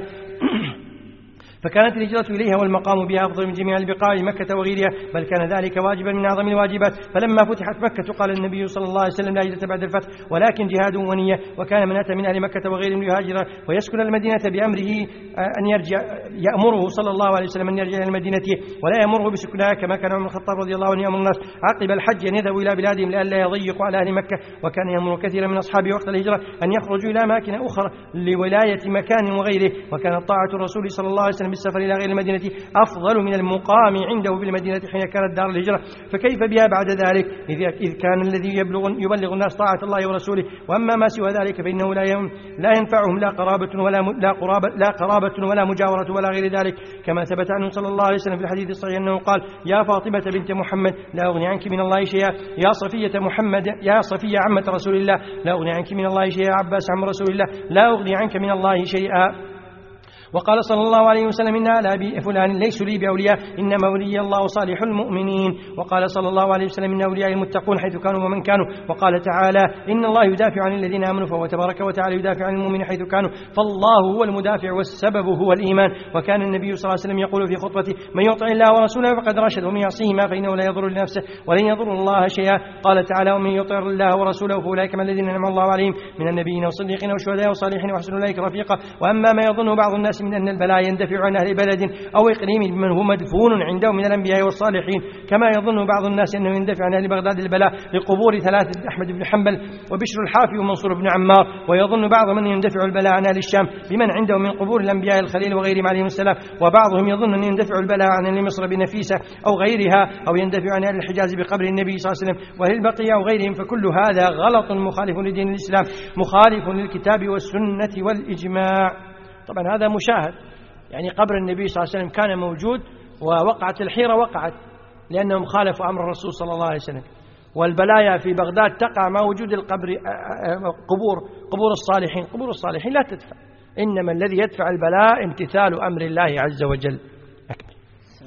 فكانت الهجرة إليها والمقام بها أفضل من جميع البقاع مكة وغيرها، بل كان ذلك واجبا من أعظم الواجبات. فلما فتحت مكة قال النبي صلى الله عليه وسلم لا هجرة بعد الفتح ولكن جهاد ونية، وكان من أتى من أهل مكة وغيرهم ليهاجر ويسكن المدينة بأمره أن يرجع، يأمره صلى الله عليه وسلم أن يرجع إلى المدينة ولا يأمره بسكنها، كما كان عمر الخطاب رضي الله عنه يأمر الناس عقب الحج أن يذهبوا إلى بلادهم لئلا يضيقوا على أهل مكة، وكان يأمر كثيرا من أصحابه وقت الهجرة أن يخرجوا إلى أماكن أخرى لولاية مكان وغيره، وكانت طاعة الرسول صلى الله عليه وسلم بالسفر إلى غير المدينة أفضل من المقام عنده بالمدينة حين كانت دار الهجرة، فكيف بها بعد ذلك إذ كان الذي يبلغ الناس طاعة الله ورسوله، وأما ما سوى ذلك فإنه لا ينفعهم لا قرابة ولا مجاورة ولا غير ذلك، كما ثبت عنه صلى الله عليه وسلم في الحديث الصحيح أنه قال يا فاطمة بنت محمد لا أغني عنك من الله شيئا، يا صفية عمة رسول الله لا أغني عنك من الله شيئا، عباس عم رسول الله لا أغني عنك من الله شيئا. وقال صلى الله عليه وسلم إن آل أبي فلان ليسوا لي بأولياء إنما ولي الله صالح المؤمنين. وقال صلى الله عليه وسلم إن أولياء المتقون حيث كانوا ومن كانوا. وقال تعالى إن الله يدافع عن الذين آمنوا فهو تبارك وتعالى يدافع عن المؤمنين حيث كانوا، فالله هو المدافع والسبب هو الإيمان. وكان النبي صلى الله عليه وسلم يقول في خطبته من يطع الله ورسوله فقد رشد ومن يعصيهما فإنه لا يضر لنفسه ولن يضر الله شيئا. قال تعالى ومن يطع الله ورسوله فأولئك مع الذين أنعم الله عليهم من النبيين والصديقين والشهداء والصالحين وحسن أولئك رفيقا. وأما ما يظن بعض الناس من أن البلاء يندفع عن أهل بلد أو إقليم بمن هو مدفون عنده من الأنبياء والصالحين، كما يظن بعض الناس أنه يندفع عن أهل بغداد البلاء لقبور ثلاثة أحمد بن حنبل وبشر الحافي ومنصور بن عمار، ويظن بعض من يندفع البلاء عن أهل الشام بمن عنده من قبور الأنبياء الخليل وغيرهم عليهم السلام، وبعضهم يظن أن يندفع البلاء عن أهل مصر بنفيسة أو غيرها، أو يندفع عن أهل الحجاز بقبر النبي صلى الله عليه وسلم وأهل البقية أو غيرهم، فكل هذا غلط مخالف لدين الإسلام مخالف للكتاب والسنة والإجماع. طبعا هذا مشاهد، يعني قبر النبي صلى الله عليه وسلم كان موجود ووقعت الحيرة وقعت لأنهم خالفوا أمر الرسول صلى الله عليه وسلم، والبلايا في بغداد تقع مع وجود القبر قبور الصالحين. قبور الصالحين لا تدفع، إنما الذي يدفع البلاء امتثال أمر الله عز وجل. أكمل.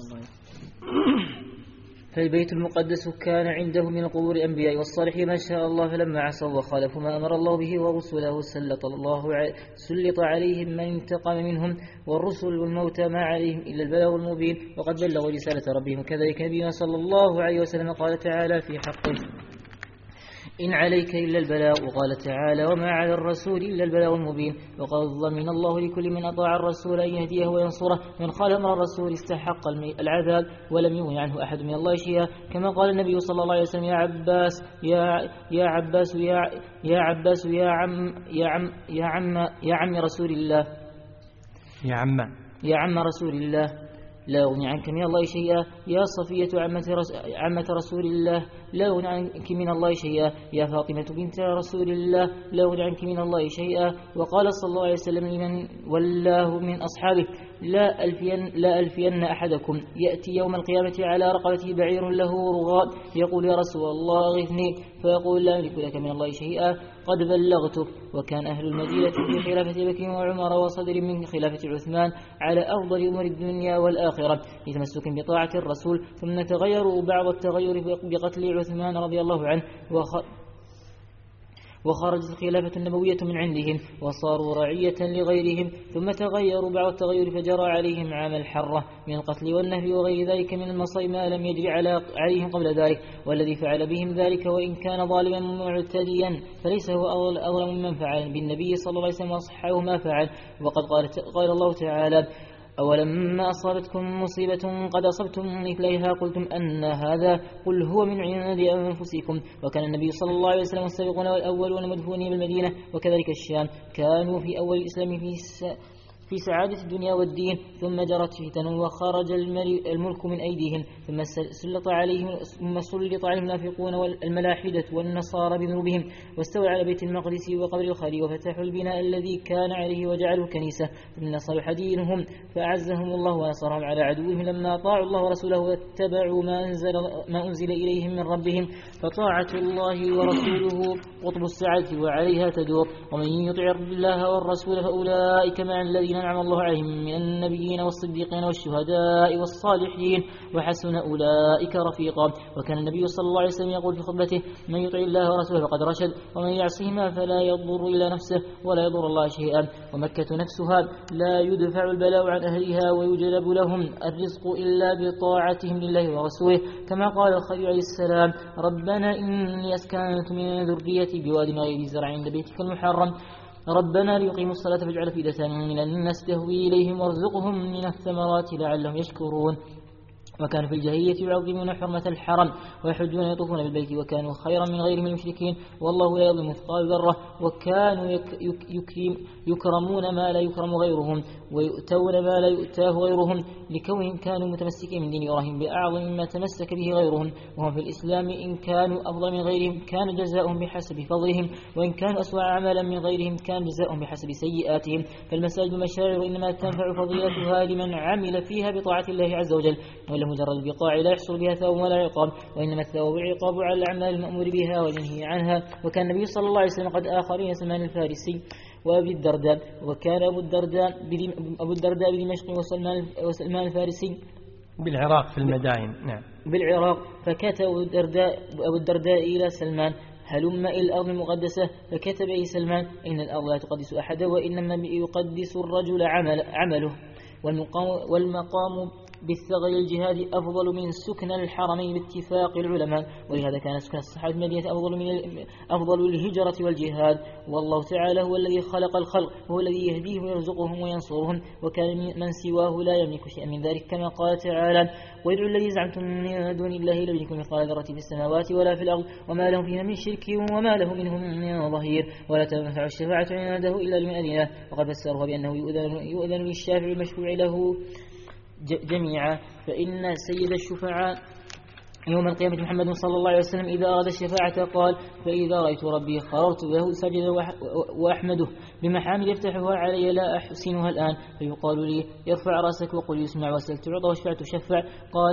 فالبيت المقدس كان عنده من قبور الأنبياء والصالحين ما شاء الله، فلما عصوا وخالفوا ما أمر الله به ورسوله سلط عليهم من انتقم منهم، والرسل والموتى ما عليهم إلا البلاغ المبين، وقد بلغوا رسالة ربهم. كذلك نبينا صلى الله عليه وسلم قال تعالى في حقه إن عليك إلا البلاغ، وقال تعالى وما على الرسول إلا البلاغ المبين. وقد ضمن الله لكل من أطاع الرسول أن يهديه وينصره، من خالف أمر الرسول استحق العذاب ولم يغن عنه أحد من الله شيئا، كما قال النبي صلى الله عليه وسلم يا عباس يا عم رسول الله يا عم رسول الله لا أغني عنك من الله شيئا، يا صفية عمة رسول الله لا أغني عنك من الله شيئا، يا فاطمة بنت رسول الله لا أغني عنك من الله شيئا. وقال صلى الله عليه وسلم لمن ولاه من أصحابه لا ألفين أحدكم يأتي يوم القيامة على رقبته بعير له رغاء يقول يا رسول الله أغثني، فيقول لا أملك لك من الله شيئا قد بلغتك. وكان أهل المدينة في خلافة بكر وعمر وصدر من خلافة عثمان على أفضل أمور الدنيا والآخرة لتمسك بطاعة الرسول، ثم تغيروا بعض التغير بقتل عثمان رضي الله عنه وخرجت الخلافة النبوية من عندهم وصاروا رعية لغيرهم، ثم تغيروا بعض التغير فجرى عليهم عام الحرة من القتل والنهب وغير ذلك من المصائب ما لم يجري عليهم قبل ذلك. والذي فعل بهم ذلك وإن كان ظالما معتديا فليس هو أظلم ممن فعل بالنبي صلى الله عليه وسلم وصححه ما فعل. وقد قال الله تعالى أولما أصابتكم مصيبة قد أصبتم مثليها قلتم أن هذا قل هو من عند أنفسكم. وكان النبي صلى الله عليه وسلم السابقون والأولون المدفونين بالمدينة وكذلك الشام كانوا في أول الإسلام في سعادة الدنيا والدين، ثم جرت فتن وخرج الملك من أيديهم، ثم سلط عليهم المنافقون والملاحدة والنصارى بذنوبهم، واستولى على بيت المقدس وقبر الخليل وفتحوا البناء الذي كان عليه وجعلوا كنيسة، ثم صلح دينهم فأعزهم الله ونصرهم على عدوهم لما طاعوا الله ورسوله واتبعوا ما أنزل إليهم من ربهم، فطاعة الله ورسوله قطب السعادة وعليها تدور. ومن يطع الله والرسول فأولئك مع الذين أنعم الله عليهم من النبيين والصديقين والشهداء والصالحين وحسن أولئك رفيقا. وكان النبي صلى الله عليه وسلم يقول في خطبته: من يطع الله ورسوله فقد رشد، ومن يعصهما فلا يضر إلا نفسه ولا يضر الله شيئا. ومكة نفسها لا يدفع البلاء عن أهلها ويجلب لهم الرزق إلا بطاعتهم لله ورسوله، كما قال الخليل عليه السلام: ربنا إني أسكنت من ذريتي بواد غير زرع عند بيتك المحرم ربنا ليقيموا الصلاة فاجعل أفئدة من الناس تهوي إليهم وارزقهم من الثمرات لعلهم يشكرون. وكانوا في الجاهلية يعظمون حرمة الحرم ويحجون ويطوفون بالبيت، وكانوا خيرا من غيرهم المشركين، والله لا يظلم مثقال ذرة. وكانوا يكرمون ما لا يكرم غيرهم ويؤتون ما لا يؤتاه غيرهم، لكونهم كانوا متمسكين من دين إبراهيم بأعظم مما تمسك به غيرهم. وهم في الإسلام إن كانوا أفضل من غيرهم كان جزاؤهم بحسب فضلهم، وإن كانوا أسوأ عملا من غيرهم كان جزاؤهم بحسب سيئاتهم. فالمساجد مشاعر إنما تنفع فضيلتها لمن عمل فيها بطاعة الله عز وجل، ولا مجرد البقاع لا يحصل بها ثواب ولا عقاب، وإنما الثواب والعقاب على الأعمال المأمور بها والمنهي عنها. وكان النبي صلى الله عليه وسلم قد آخرين سلمان الفارسي وأبي الدرداء، وكان أبو الدرداء بدمشق وسلمان الفارسي بالعراق في المدائن. نعم، بالعراق. فكتب أبو الدرداء إلى سلمان: هلم إلى الأرض المقدسة. فكتب إلى سلمان: إن الأرض لا تقدس أحدا، وإنما يقدس الرجل عمله. والمقام بالثغر الجهاد أفضل من سكن الحرمين باتفاق العلماء، ولهذا كان سكن الصحابة المدينة أفضل الهجرة والجهاد. والله تعالى هو الذي خلق الخلق، وهو الذي يهديهم ويرزقهم وينصرهم، وكان من سواه لا يملك شيئا من ذلك، كما قال تعالى: وادعوا الذي زعمتم من دون الله لا يملك مثقال ذرة في السماوات ولا في الأرض وما لهم فيها من شرك وما له منهم من ظهير ولا تنفع الشفاعة عنده إلا لمن أذن له. وقد فسره بأنه يؤذن للشافع المشفوع له جميعا، فإن سيد الشفعاء يوم القيامة محمد صلى الله عليه وسلم إذا أراد الشفاعة قال: فإذا رأيت ربي خررت له سجدا وأحمده بمحامد يفتحها علي لا أحسنها الآن، فيقال لي: ارفع رأسك وقل يسمع، واسأل تعطى واشفع تشفع. قال: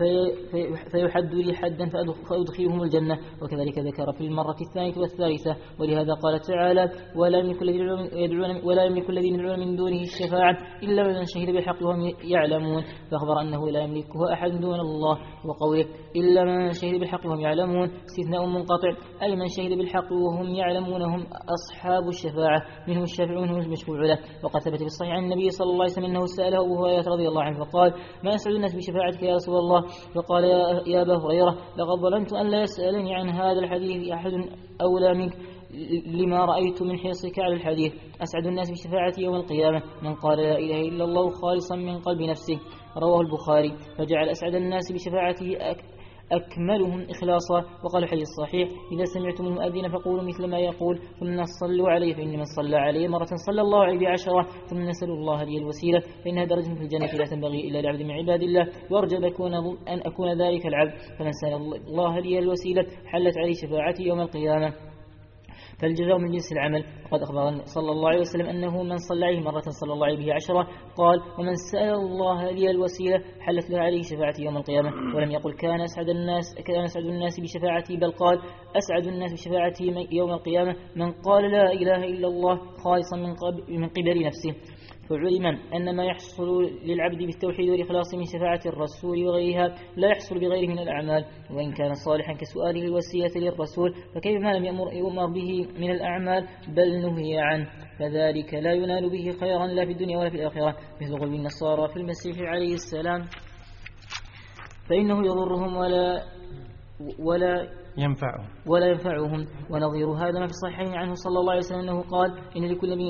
فيحد لي حدا فأدخلهم الجنة. وكذلك ذكر في المرة الثانية والثالثة. ولهذا قال تعالى: ولا يملك الذين يدعون من دونه الشفاعة إلا من شهد بالحق وهم يعلمون، فأخبر أنه لا يملكها أحد دون الله. وقوله: إلا من شهد بالحق وهم يعلمون استثناء منقطع، أي من شهد بالحق وهم يعلمون هم أصحاب الشفاعة، منهم الشافع ومنهم المشفوع له. وقد ثبت في الصحيح عن النبي صلى الله عليه وسلم أنه سأله أبو هريرة رضي الله عنه فقال: ما يسعد الناس بشفاعتك يا رسول الله؟ فقال: يا أبا هريرة، لقد ظننت أن لا يسألني عن هذا الحديث أحد أولى منك لما رأيت من حرصك على الحديث. أسعد الناس بشفاعتي يوم القيامة من قال لا إله إلا الله خالصا من قلب نفسه، رواه البخاري. فجعل أسعد الناس بشفاعته أكملهم إخلاصا. وقال الحديث الصحيح: إذا سمعتم المؤذن فقولوا مثل ما يقول، ثم صلوا عليه، فإن من صلى عليه مرة صلى الله عليه ب10، ثم نسألوا الله لي الوسيلة فإنها درجة في الجنة لا تنبغي إلا لعبد من عباد الله، وأرجو أن أكون ذلك العبد. فمن سأل الله لي الوسيلة حلت عليه شفاعتي يوم القيامة. فالجزاء من جنس العمل. وقد أخبر صلى الله عليه وسلم أنه من صلى عليه مرة صلى الله عليه ب10. قال: ومن سأل الله لي الوسيلة حلت له عليه شفاعتي يوم القيامة. ولم يقل كان أسعد الناس بشفاعتي، بل قال: أسعد الناس بشفاعتي يوم القيامة من قال لا إله إلا الله خالصا من قبل نفسه. فعلم أن ما يحصل للعبد بالتوحيد والإخلاص من شفاعة الرسول وغيرها لا يحصل بغيره من الأعمال، وإن كان صالحا كسؤاله الوسيلة للرسول، فكيف ما لم يؤمر به من الأعمال بل نهي عنه، فذلك لا ينال به خيرا لا في الدنيا ولا في الآخرة، مثل غلو النصارى في المسيح عليه السلام، فإنه يضرهم ولا ينفعهم. ونظير هذا ما في الصحيحين عنه صلى الله عليه وسلم أنه قال: إن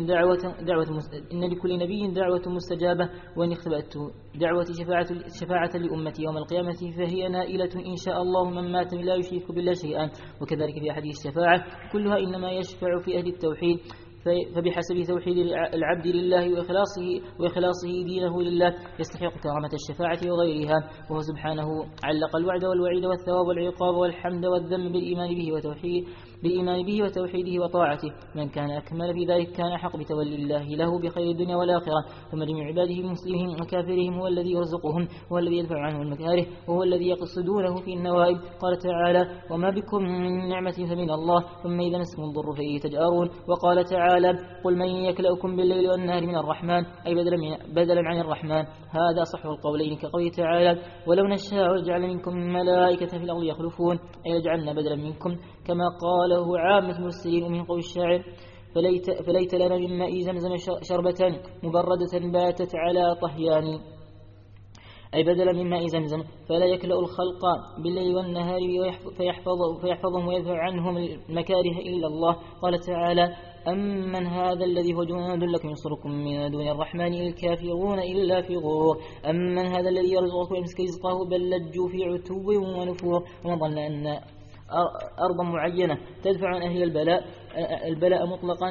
لكل نبي دعوة مستجابة، وإن اختبأت دعوتي شفاعة لأمتي يوم القيامة فهي نائلة إن شاء الله من مات لا يشرك بالله شيئا. وكذلك في أحاديث الشفاعة كلها إنما يشفع في أهل التوحيد، فبحسب توحيد العبد لله وإخلاصه دينه لله يستحق كرامة الشفاعة وغيرها. وهو سبحانه علق الوعد والوعيد والثواب والعقاب والحمد والذم بالإيمان به وتوحيده وطاعته. من كان أكمل في ذلك كان أحق بتولي الله له بخير الدنيا والآخرة. ثم جميع عباده مسلمهم وكافرهم هو الذي يرزقهم وهو الذي يدفع عنه المكاره وهو الذي يقصدونه في النوائب. قال تعالى وما بكم من نعمة فمن الله ثم إذا مسكم الضر فإليه تجأرون. وقال تعالى قل من يكلأكم بالليل والنهار من الرحمن أي بدلا عن الرحمن. هذا صح القولين كقوله تعالى ولو نشاء لجعل منكم ملائكة في الأرض يخلفون أي لجعلنا بدلا منكم كما قاله عامة المرسلين. ومن قول الشاعر فليت لنا من ماء زمزم شربة مبردة باتت على طهيان أي بدلا من ماء زمزم. فلا يكلأ الخلق بالليل والنهار فيحفظهم ويدفع عنهم المكاره إلا الله. قال تعالى أمن هذا الذي هو جند لكم ينصركم من دون الرحمن الكافرون إلا في غرور. أمن هذا الذي يرزقكم يمسك رزقه بل لجوا في عتو ونفور. ومن ظن أن أرضا معينة تدفع عن أهل البلاء مطلقا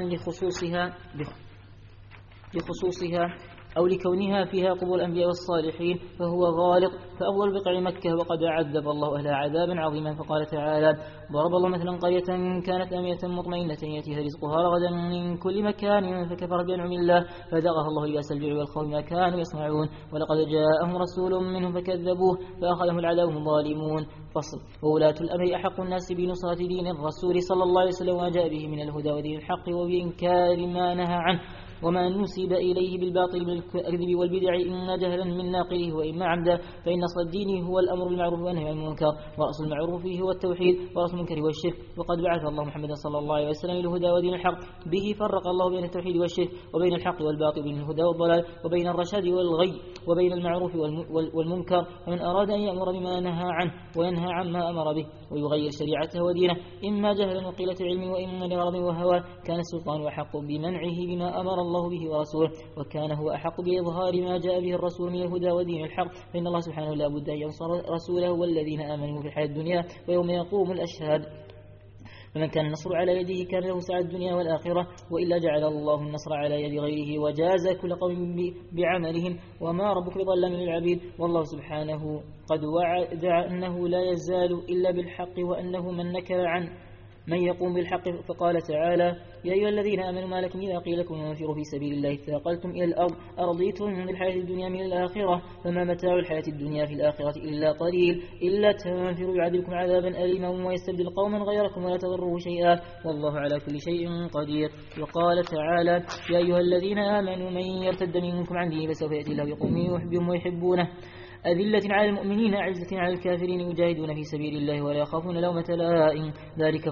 لخصوصها أو لكونها فيها قبور الأنبياء والصالحين فهو غالط. فأفضل بقع مكة وقد عذب الله أهلها عذابا عظيما. فقال تعالى ضرب الله مثلا قرية كانت آمنة مطمئنة يأتيها رزقها رغدا من كل مكان فكفرت بأنعم الله فذاقها الله لباس الجوع والخوف ما كانوا يصنعون. ولقد جاءهم رسول منهم فكذبوه فأخذهم العذاب وهم ظالمون. فصل. وولاة الأمر أحق الناس بنصرة دين الرسول صلى الله عليه وسلم وما جاء به من الهدى ودين الحق وبإنكار ما نهى عنه وما نسب إليه بالباطل من الكذب والبدع إن جهلا من ناقله وإما عمدا. فإن أصل الدين هو الأمر بالمعروف والنهي عن المنكر ورأس المعروف فيه هو التوحيد ورأس المنكر هو الشرك. وقد بعث الله محمدا صلى الله عليه وسلم الهدى ودين الحق به فرق الله بين التوحيد والشرك وبين الحق والباطل وبين الهدى والضلال وبين الرشاد والغي وبين المعروف والمنكر. ومن أراد أن يأمر بما نهى عنه وينهى عما أمر به ويغير شريعته ودينه إما جهلا وقلة علم وإما لغرض وهوى كان السلطان أحق بمنعه بما أمر الله به ورسوله وكان هو أحق بإظهار ما جاء به الرسول من الهدى ودين الحق. فإن الله سبحانه لا بد أن ينصر رسوله والذين آمنوا في الحياة الدنيا ويوم يقوم الأشهاد. فمن كان النصر على يده كان له سعادة الدنيا والآخرة وإلا جعل الله النصر على يد غيره وجاز كل قوم بعملهم وما ربك بظلام للعبيد. والله سبحانه قد وعد أنه لا يزال إلا بالحق وأنه من نكر عن من يقوم بالحق. فقال تعالى يا أيها الذين آمنوا ما لكم إذا قيل لكم انفروا في سبيل الله ثاقلتم إلى الأرض أرضيتم بالحياة الدنيا من الآخرة فما متاع الحياة الدنيا في الآخرة إلا قليل إلا تنفروا يعذبكم عذابا أليما ويستبدل قوما غيركم ولا تضروه شيئا والله على كل شيء قدير. وقال تعالى يا أيها الذين آمنوا من يرتد منكم عن دينه فسوف يأتي الله بقوم يحبهم ويحبونه أذلة على المؤمنين أعزة على الكافرين يجاهدون في سبيل الله ولا يخافون لومة لائم. ذلك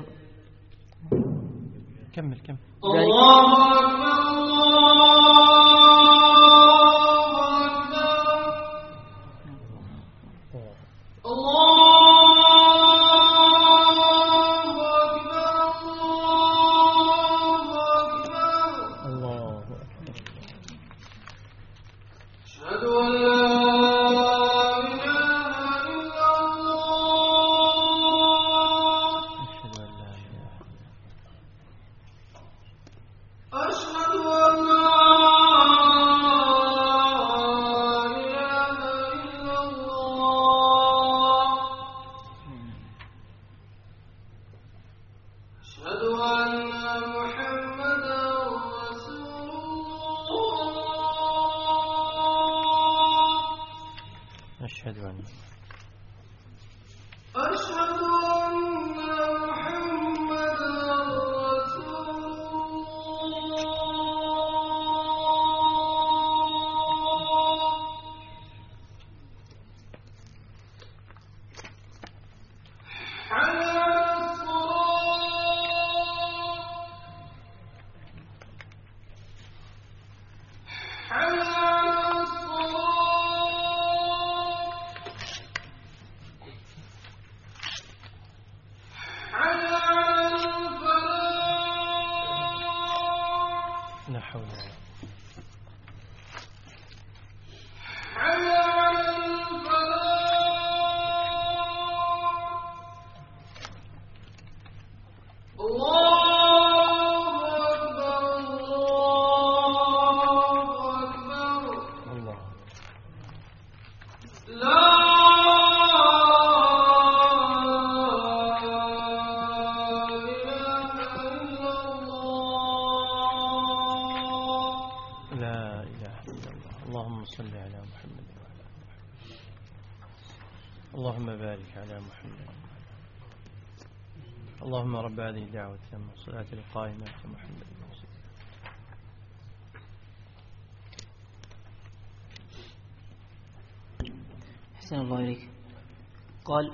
كمل الله أشهد أن لا اللهم رب هذه الدعوة والصلاة القائمة محمد أحسن الله إليك. قال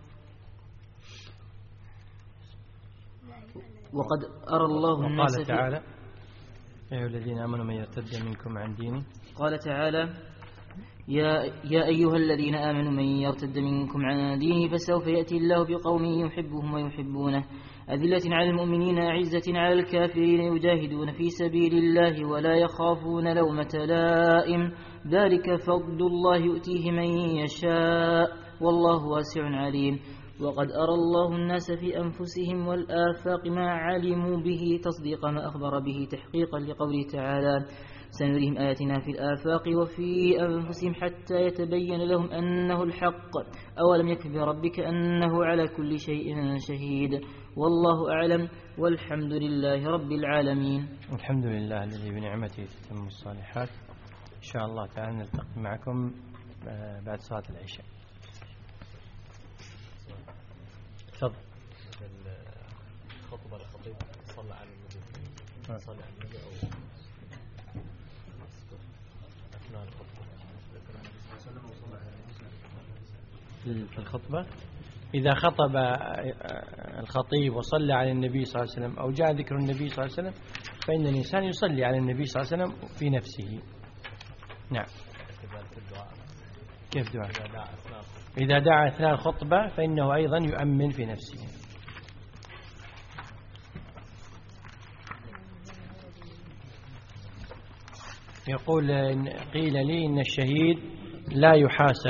وقد أرى الله الناس قال تعالى يا أيها الذين آمنوا من يرتد منكم عن دينه. قال تعالى يا أيها الذين آمنوا من يرتد منكم عن دينه فسوف يأتي الله بقوم يحبهم ويحبونه أذلة على المؤمنين أعزة على الكافرين يجاهدون في سبيل الله ولا يخافون لومة لائم ذلك فضل الله يؤتيه من يشاء والله واسع عليم. وقد أرى الله الناس في أنفسهم والآفاق ما علموا به تصديق ما أخبر به تحقيقا لقوله تعالى سنريهم آياتنا في الآفاق وفي أنفسهم حتى يتبين لهم أنه الحق أولم يكف بربك أنه على كل شيء شهيد والله أعلم والحمد لله رب العالمين. الحمد لله الذي بنعمته تتم الصالحات. إن شاء الله تعالى نلتقي معكم بعد صلاة العشاء. تفضل. الخطبة الخطيب صلى على النبي صلى على النبي أو أثناء الخطبة. في الخطبة إذا خطب الخطيب وصلى على النبي صلى الله عليه وسلم أو جاء ذكر النبي صلى الله عليه وسلم فإن الإنسان يصلي على النبي صلى الله عليه وسلم في نفسه. نعم. كيف دعاء؟ إذا دعا أثناء الخطبة فإنه أيضا يؤمن في نفسه. يقول قيل لي إن الشهيد لا يحاسب.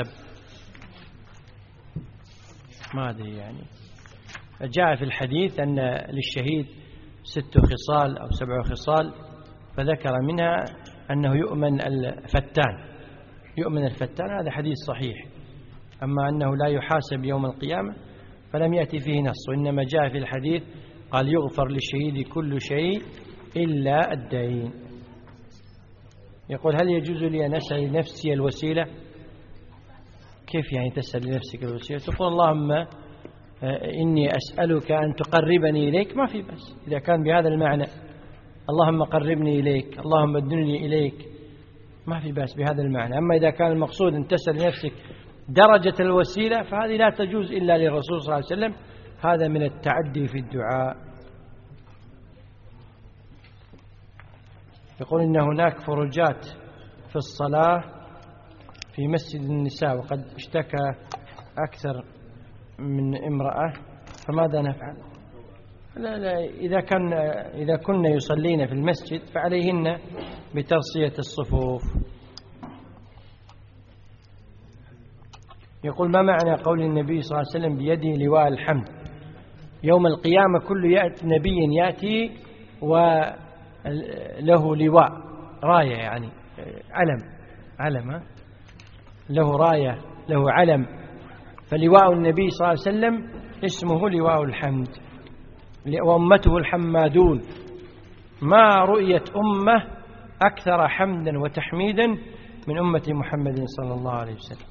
ما أدري يعني. جاء في الحديث أن للشهيد 6 خصال أو 7 خصال فذكر منها أنه يؤمن الفتان. يؤمن الفتان هذا حديث صحيح. أما أنه لا يحاسب يوم القيامة فلم يأتي فيه نص وإنما جاء في الحديث قال يغفر للشهيد كل شيء إلا الدين. يقول هل يجوز لي أن أسأل نفسي الوسيلة؟ كيف يعني تسأل لنفسك الوسيلة؟ تقول اللهم إني أسألك أن تقربني إليك ما في بس إذا كان بهذا المعنى اللهم قربني إليك اللهم ادنني إليك ما في بأس بهذا المعنى. أما إذا كان المقصود أن تسأل لنفسك درجة الوسيلة فهذه لا تجوز إلا للرسول صلى الله عليه وسلم. هذا من التعدي في الدعاء. يقول إن هناك فرجات في الصلاة في مسجد النساء وقد اشتكى أكثر من امرأة فماذا نفعل؟ لا إذا كنا يصلين في المسجد فعليهن بترصية الصفوف. يقول ما معنى قول النبي صلى الله عليه وسلم بيده لواء الحمد؟ يوم القيامة كل نبي يأتي وله لواء راية يعني علم له راية له علم. فلواء النبي صلى الله عليه وسلم اسمه لواء الحمد وأمته الحمادون. ما رؤيت أمة أكثر حمدا وتحميدا من أمة محمد صلى الله عليه وسلم.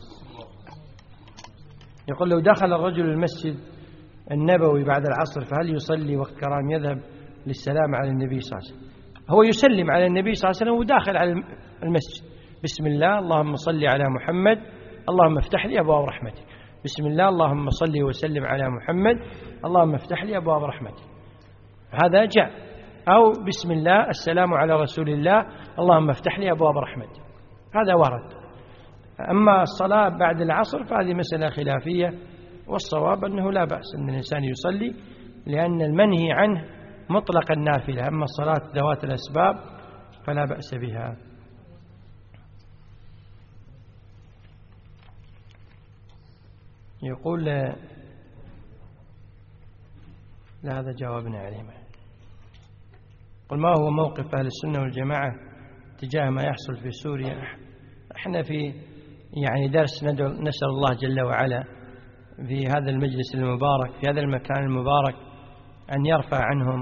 يقول لو دخل الرجل المسجد النبوي بعد العصر فهل يصلي وقت كرام يذهب للسلام على النبي صلى الله عليه وسلم؟ هو يسلم على النبي صلى الله عليه وسلم وداخل على المسجد بسم الله اللهم صل على محمد اللهم افتح لي أبواب رحمتك. بسم الله اللهم صل وسلم على محمد اللهم افتح لي أبواب رحمتك. هذا جاء. أو بسم الله السلام على رسول الله اللهم افتح لي أبواب رحمتك. هذا ورد. أما الصلاة بعد العصر فهذه مسألة خلافية والصواب أنه لا بأس أن الإنسان يصلي لأن المنهي عنه مطلق النافلة. أما الصلاة ذوات الأسباب فلا بأس بها. يقول لا هذا جوابنا عليه. قل ما هو موقف أهل السنة والجماعة تجاه ما يحصل في سوريا؟ احنا في يعني درس نسأل الله جل وعلا في هذا المجلس المبارك في هذا المكان المبارك أن يرفع عنهم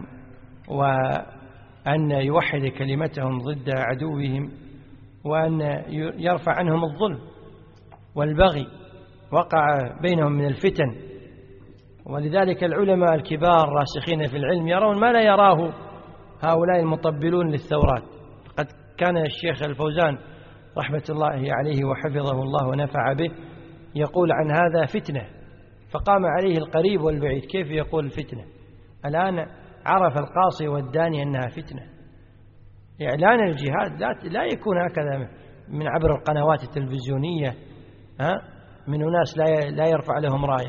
وأن يوحد كلمتهم ضد عدوهم وأن يرفع عنهم الظلم والبغي وقع بينهم من الفتن ولذلك العلماء الكبار راسخين في العلم يرون ما لا يراه هؤلاء المطبلون للثورات. قد كان الشيخ الفوزان رحمة الله عليه وحفظه الله ونفع به يقول عن هذا فتنة، فقام عليه القريب والبعيد. كيف يقول فتنة؟ الآن عرف القاصي والداني أنها فتنة. إعلان الجهاد لا يكون هكذا من عبر القنوات التلفزيونية من أناس لا يرفع لهم راية.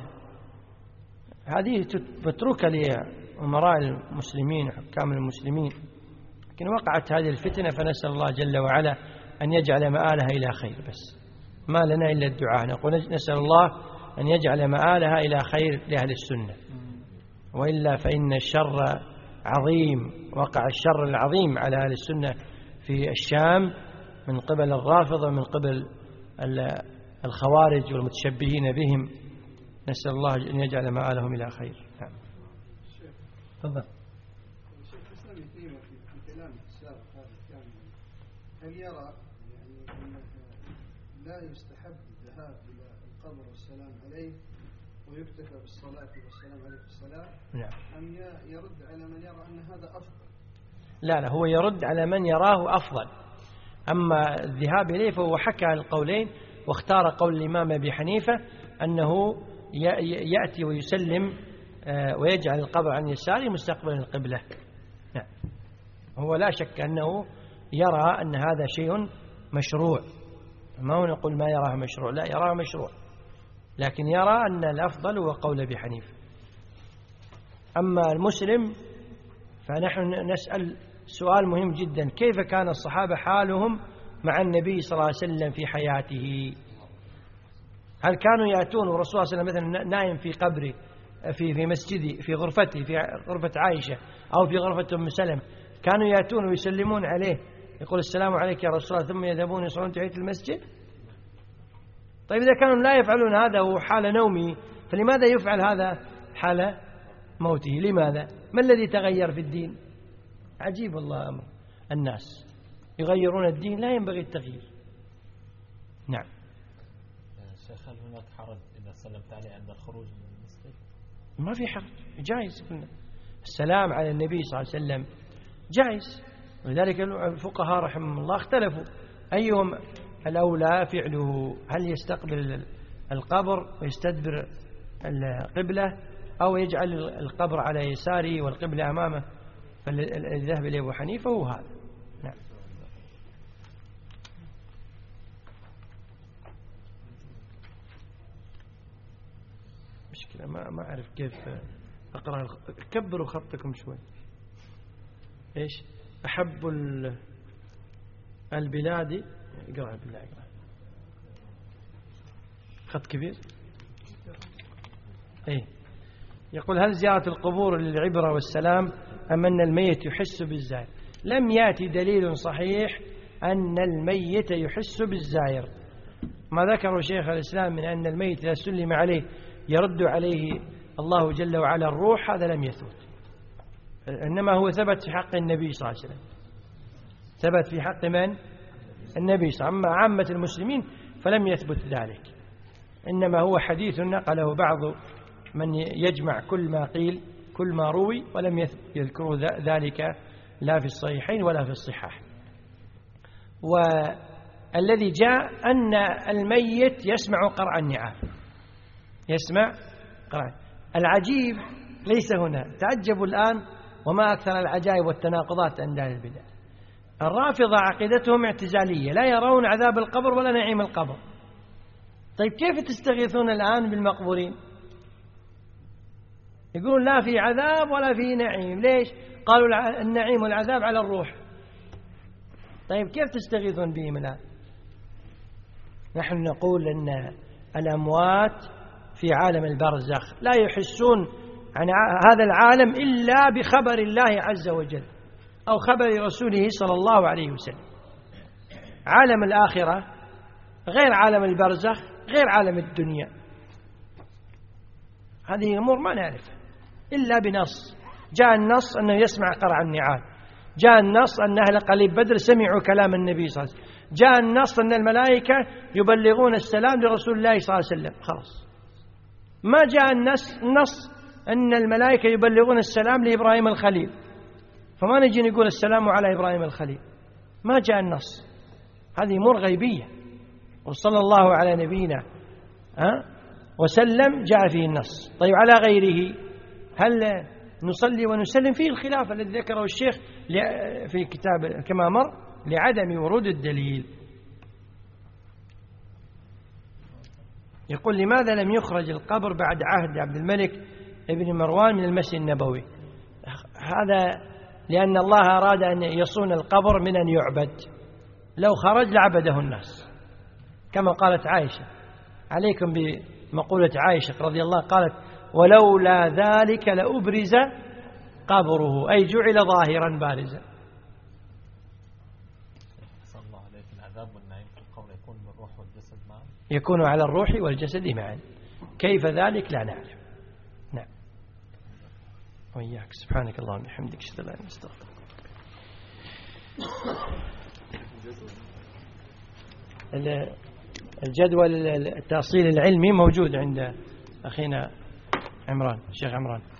هذه متروكة لأمراء المسلمين وحكام المسلمين، لكن وقعت هذه الفتنة، فنسأل الله جل وعلا أن يجعل مآلها إلى خير. بس ما لنا إلا الدعاء، نقول نسأل الله أن يجعل مآلها إلى خير لأهل السنة، وإلا فإن الشر عظيم. وقع الشر العظيم على أهل السنة في الشام من قبل الرافضة ومن قبل الخوارج والمتشبهين بهم. نسأل الله أن يجعل مآلهم إلى خير. نعم. تفضل. الشيخ الإسلام يقيم في كلام السابق هذا كان هل يرى يعني أنه لا يستحب الذهاب إلى القبر والسلام عليه ويكتفى بالصلاة والسلام عليه في الصلاة؟ نعم. أم يرد على من يرى أن هذا أفضل؟ لا هو يرد على من يراه أفضل. أما الذهاب إليه فهو حكى القولين، واختار قول الإمام أبي حنيفة أنه يأتي ويسلم ويجعل القبر عن يساره مستقبلا القبلة. نعم. هو لا شك أنه يرى أن هذا شيء مشروع، ما هو نقول ما يراه مشروع، لا يراه مشروع، لكن يرى أن الأفضل هو قول أبي حنيفة. أما المسلم فنحن نسأل سؤال مهم جدا: كيف كان الصحابة حالهم مع النبي صلى الله عليه وسلم في حياته؟ هل كانوا يأتون والرسول صلى الله عليه وسلم مثلا نائم في قبره في مسجدي في غرفته في غرفة عائشة أو في غرفة أم سلمة، كانوا يأتون ويسلمون عليه يقول السلام عليك يا رسول الله ثم يذهبون يصلون تحية المسجد؟ طيب إذا كانوا لا يفعلون هذا وحال نومه، فلماذا يفعل هذا حال موته؟ لماذا؟ ما الذي تغير في الدين؟ عجيب الله أمر الناس يغيرون الدين، لا ينبغي التغيير. نعم. شيخ هل هناك حرج إذا سلمت عليه عند الخروج من المسجد؟ ما في حرج، جائز. السلام على النبي صلى الله عليه وسلم جائز، ولذلك الفقهاء رحمهم الله اختلفوا أيهم الأولى فعله، هل يستقبل القبر ويستدبر القبلة أو يجعل القبر على يساره والقبلة أمامه. فالذهب إلى أبو حنيفة هو هذا. نعم. مشكلة ما أعرف كيف أقرأ. كبروا خطكم شوي. إيش أحب البلاد؟ اقرأ بالله، اقرأ خط كبير. إيه يقول: هل زيارة القبور للعبرة والسلام أم أن الميت يحس بالزائر؟ لم يأتي دليل صحيح أن الميت يحس بالزائر. ما ذكره شيخ الإسلام من أن الميت إذا سلم عليه يرد عليه الله جل وعلا الروح، هذا لم يثبت، إنما هو ثبت في حق النبي صلى الله عليه وسلم، ثبت في حق من؟ النبي صلى الله عليه وسلم. أما عامة المسلمين فلم يثبت ذلك، إنما هو حديث نقله بعض من يجمع كل ما قيل كل ما روي، ولم يذكروا ذلك لا في الصحيحين ولا في الصحاح. والذي جاء أن الميت يسمع قرع النعال، يسمع قرع. العجيب ليس هنا، تعجبوا الآن وما أكثر العجائب والتناقضات عند أهل البدع. الرافضة عقيدتهم اعتزالية، لا يرون عذاب القبر ولا نعيم القبر. طيب كيف تستغيثون الآن بالمقبورين؟ يقولون لا في عذاب ولا في نعيم. ليش؟ قالوا النعيم والعذاب على الروح. طيب كيف تستغيثون بهم الآن؟ نحن نقول أن الأموات في عالم البرزخ لا يحسون عن هذا العالم إلا بخبر الله عز وجل أو خبر رسوله صلى الله عليه وسلم. عالم الآخرة غير عالم البرزخ، غير عالم الدنيا. هذه أمور ما نعرفها إلا بنص. جاء النص أنه يسمع قرع النعال، جاء النص أن أهل قليب بدر سمعوا كلام النبي صلى الله عليه وسلم، جاء النص أن الملائكة يبلغون السلام لرسول الله صلى الله عليه وسلم. خلاص، ما جاء النص أن الملائكة يبلغون السلام لإبراهيم الخليل، فما نجي نقول السلام على إبراهيم الخليل، ما جاء النص، هذه أمور غيبية. وصلى الله على نبينا وسلم جاء فيه النص. طيب على غيره هل نصلي ونسلم؟ فيه الخلاف الذي ذكره الشيخ في كتاب كما مر لعدم ورود الدليل. يقول لماذا لم يخرج القبر بعد عهد عبد الملك ابن مروان من المسجد النبوي؟ هذا لأن الله أراد أن يصون القبر من أن يعبد، لو خرج لعبده الناس كما قالت عائشة. عليكم بمقولة عائشة رضي الله، قالت ولولا ذلك لأبرز قبره، أي جعل ظاهرا بارزا. صلى الله عليه في العذاب والنعيم في القبر يكون بالروح والجسد معا، يكون على الروح والجسد معا، كيف ذلك لا نعلم. نعم. وإياك. سبحانك اللهم وبحمدك أشهد أن لا إله إلا أنت أستغفرك. الجدول التأصيل العلمي موجود عند أخينا عمران، الشيخ عمران.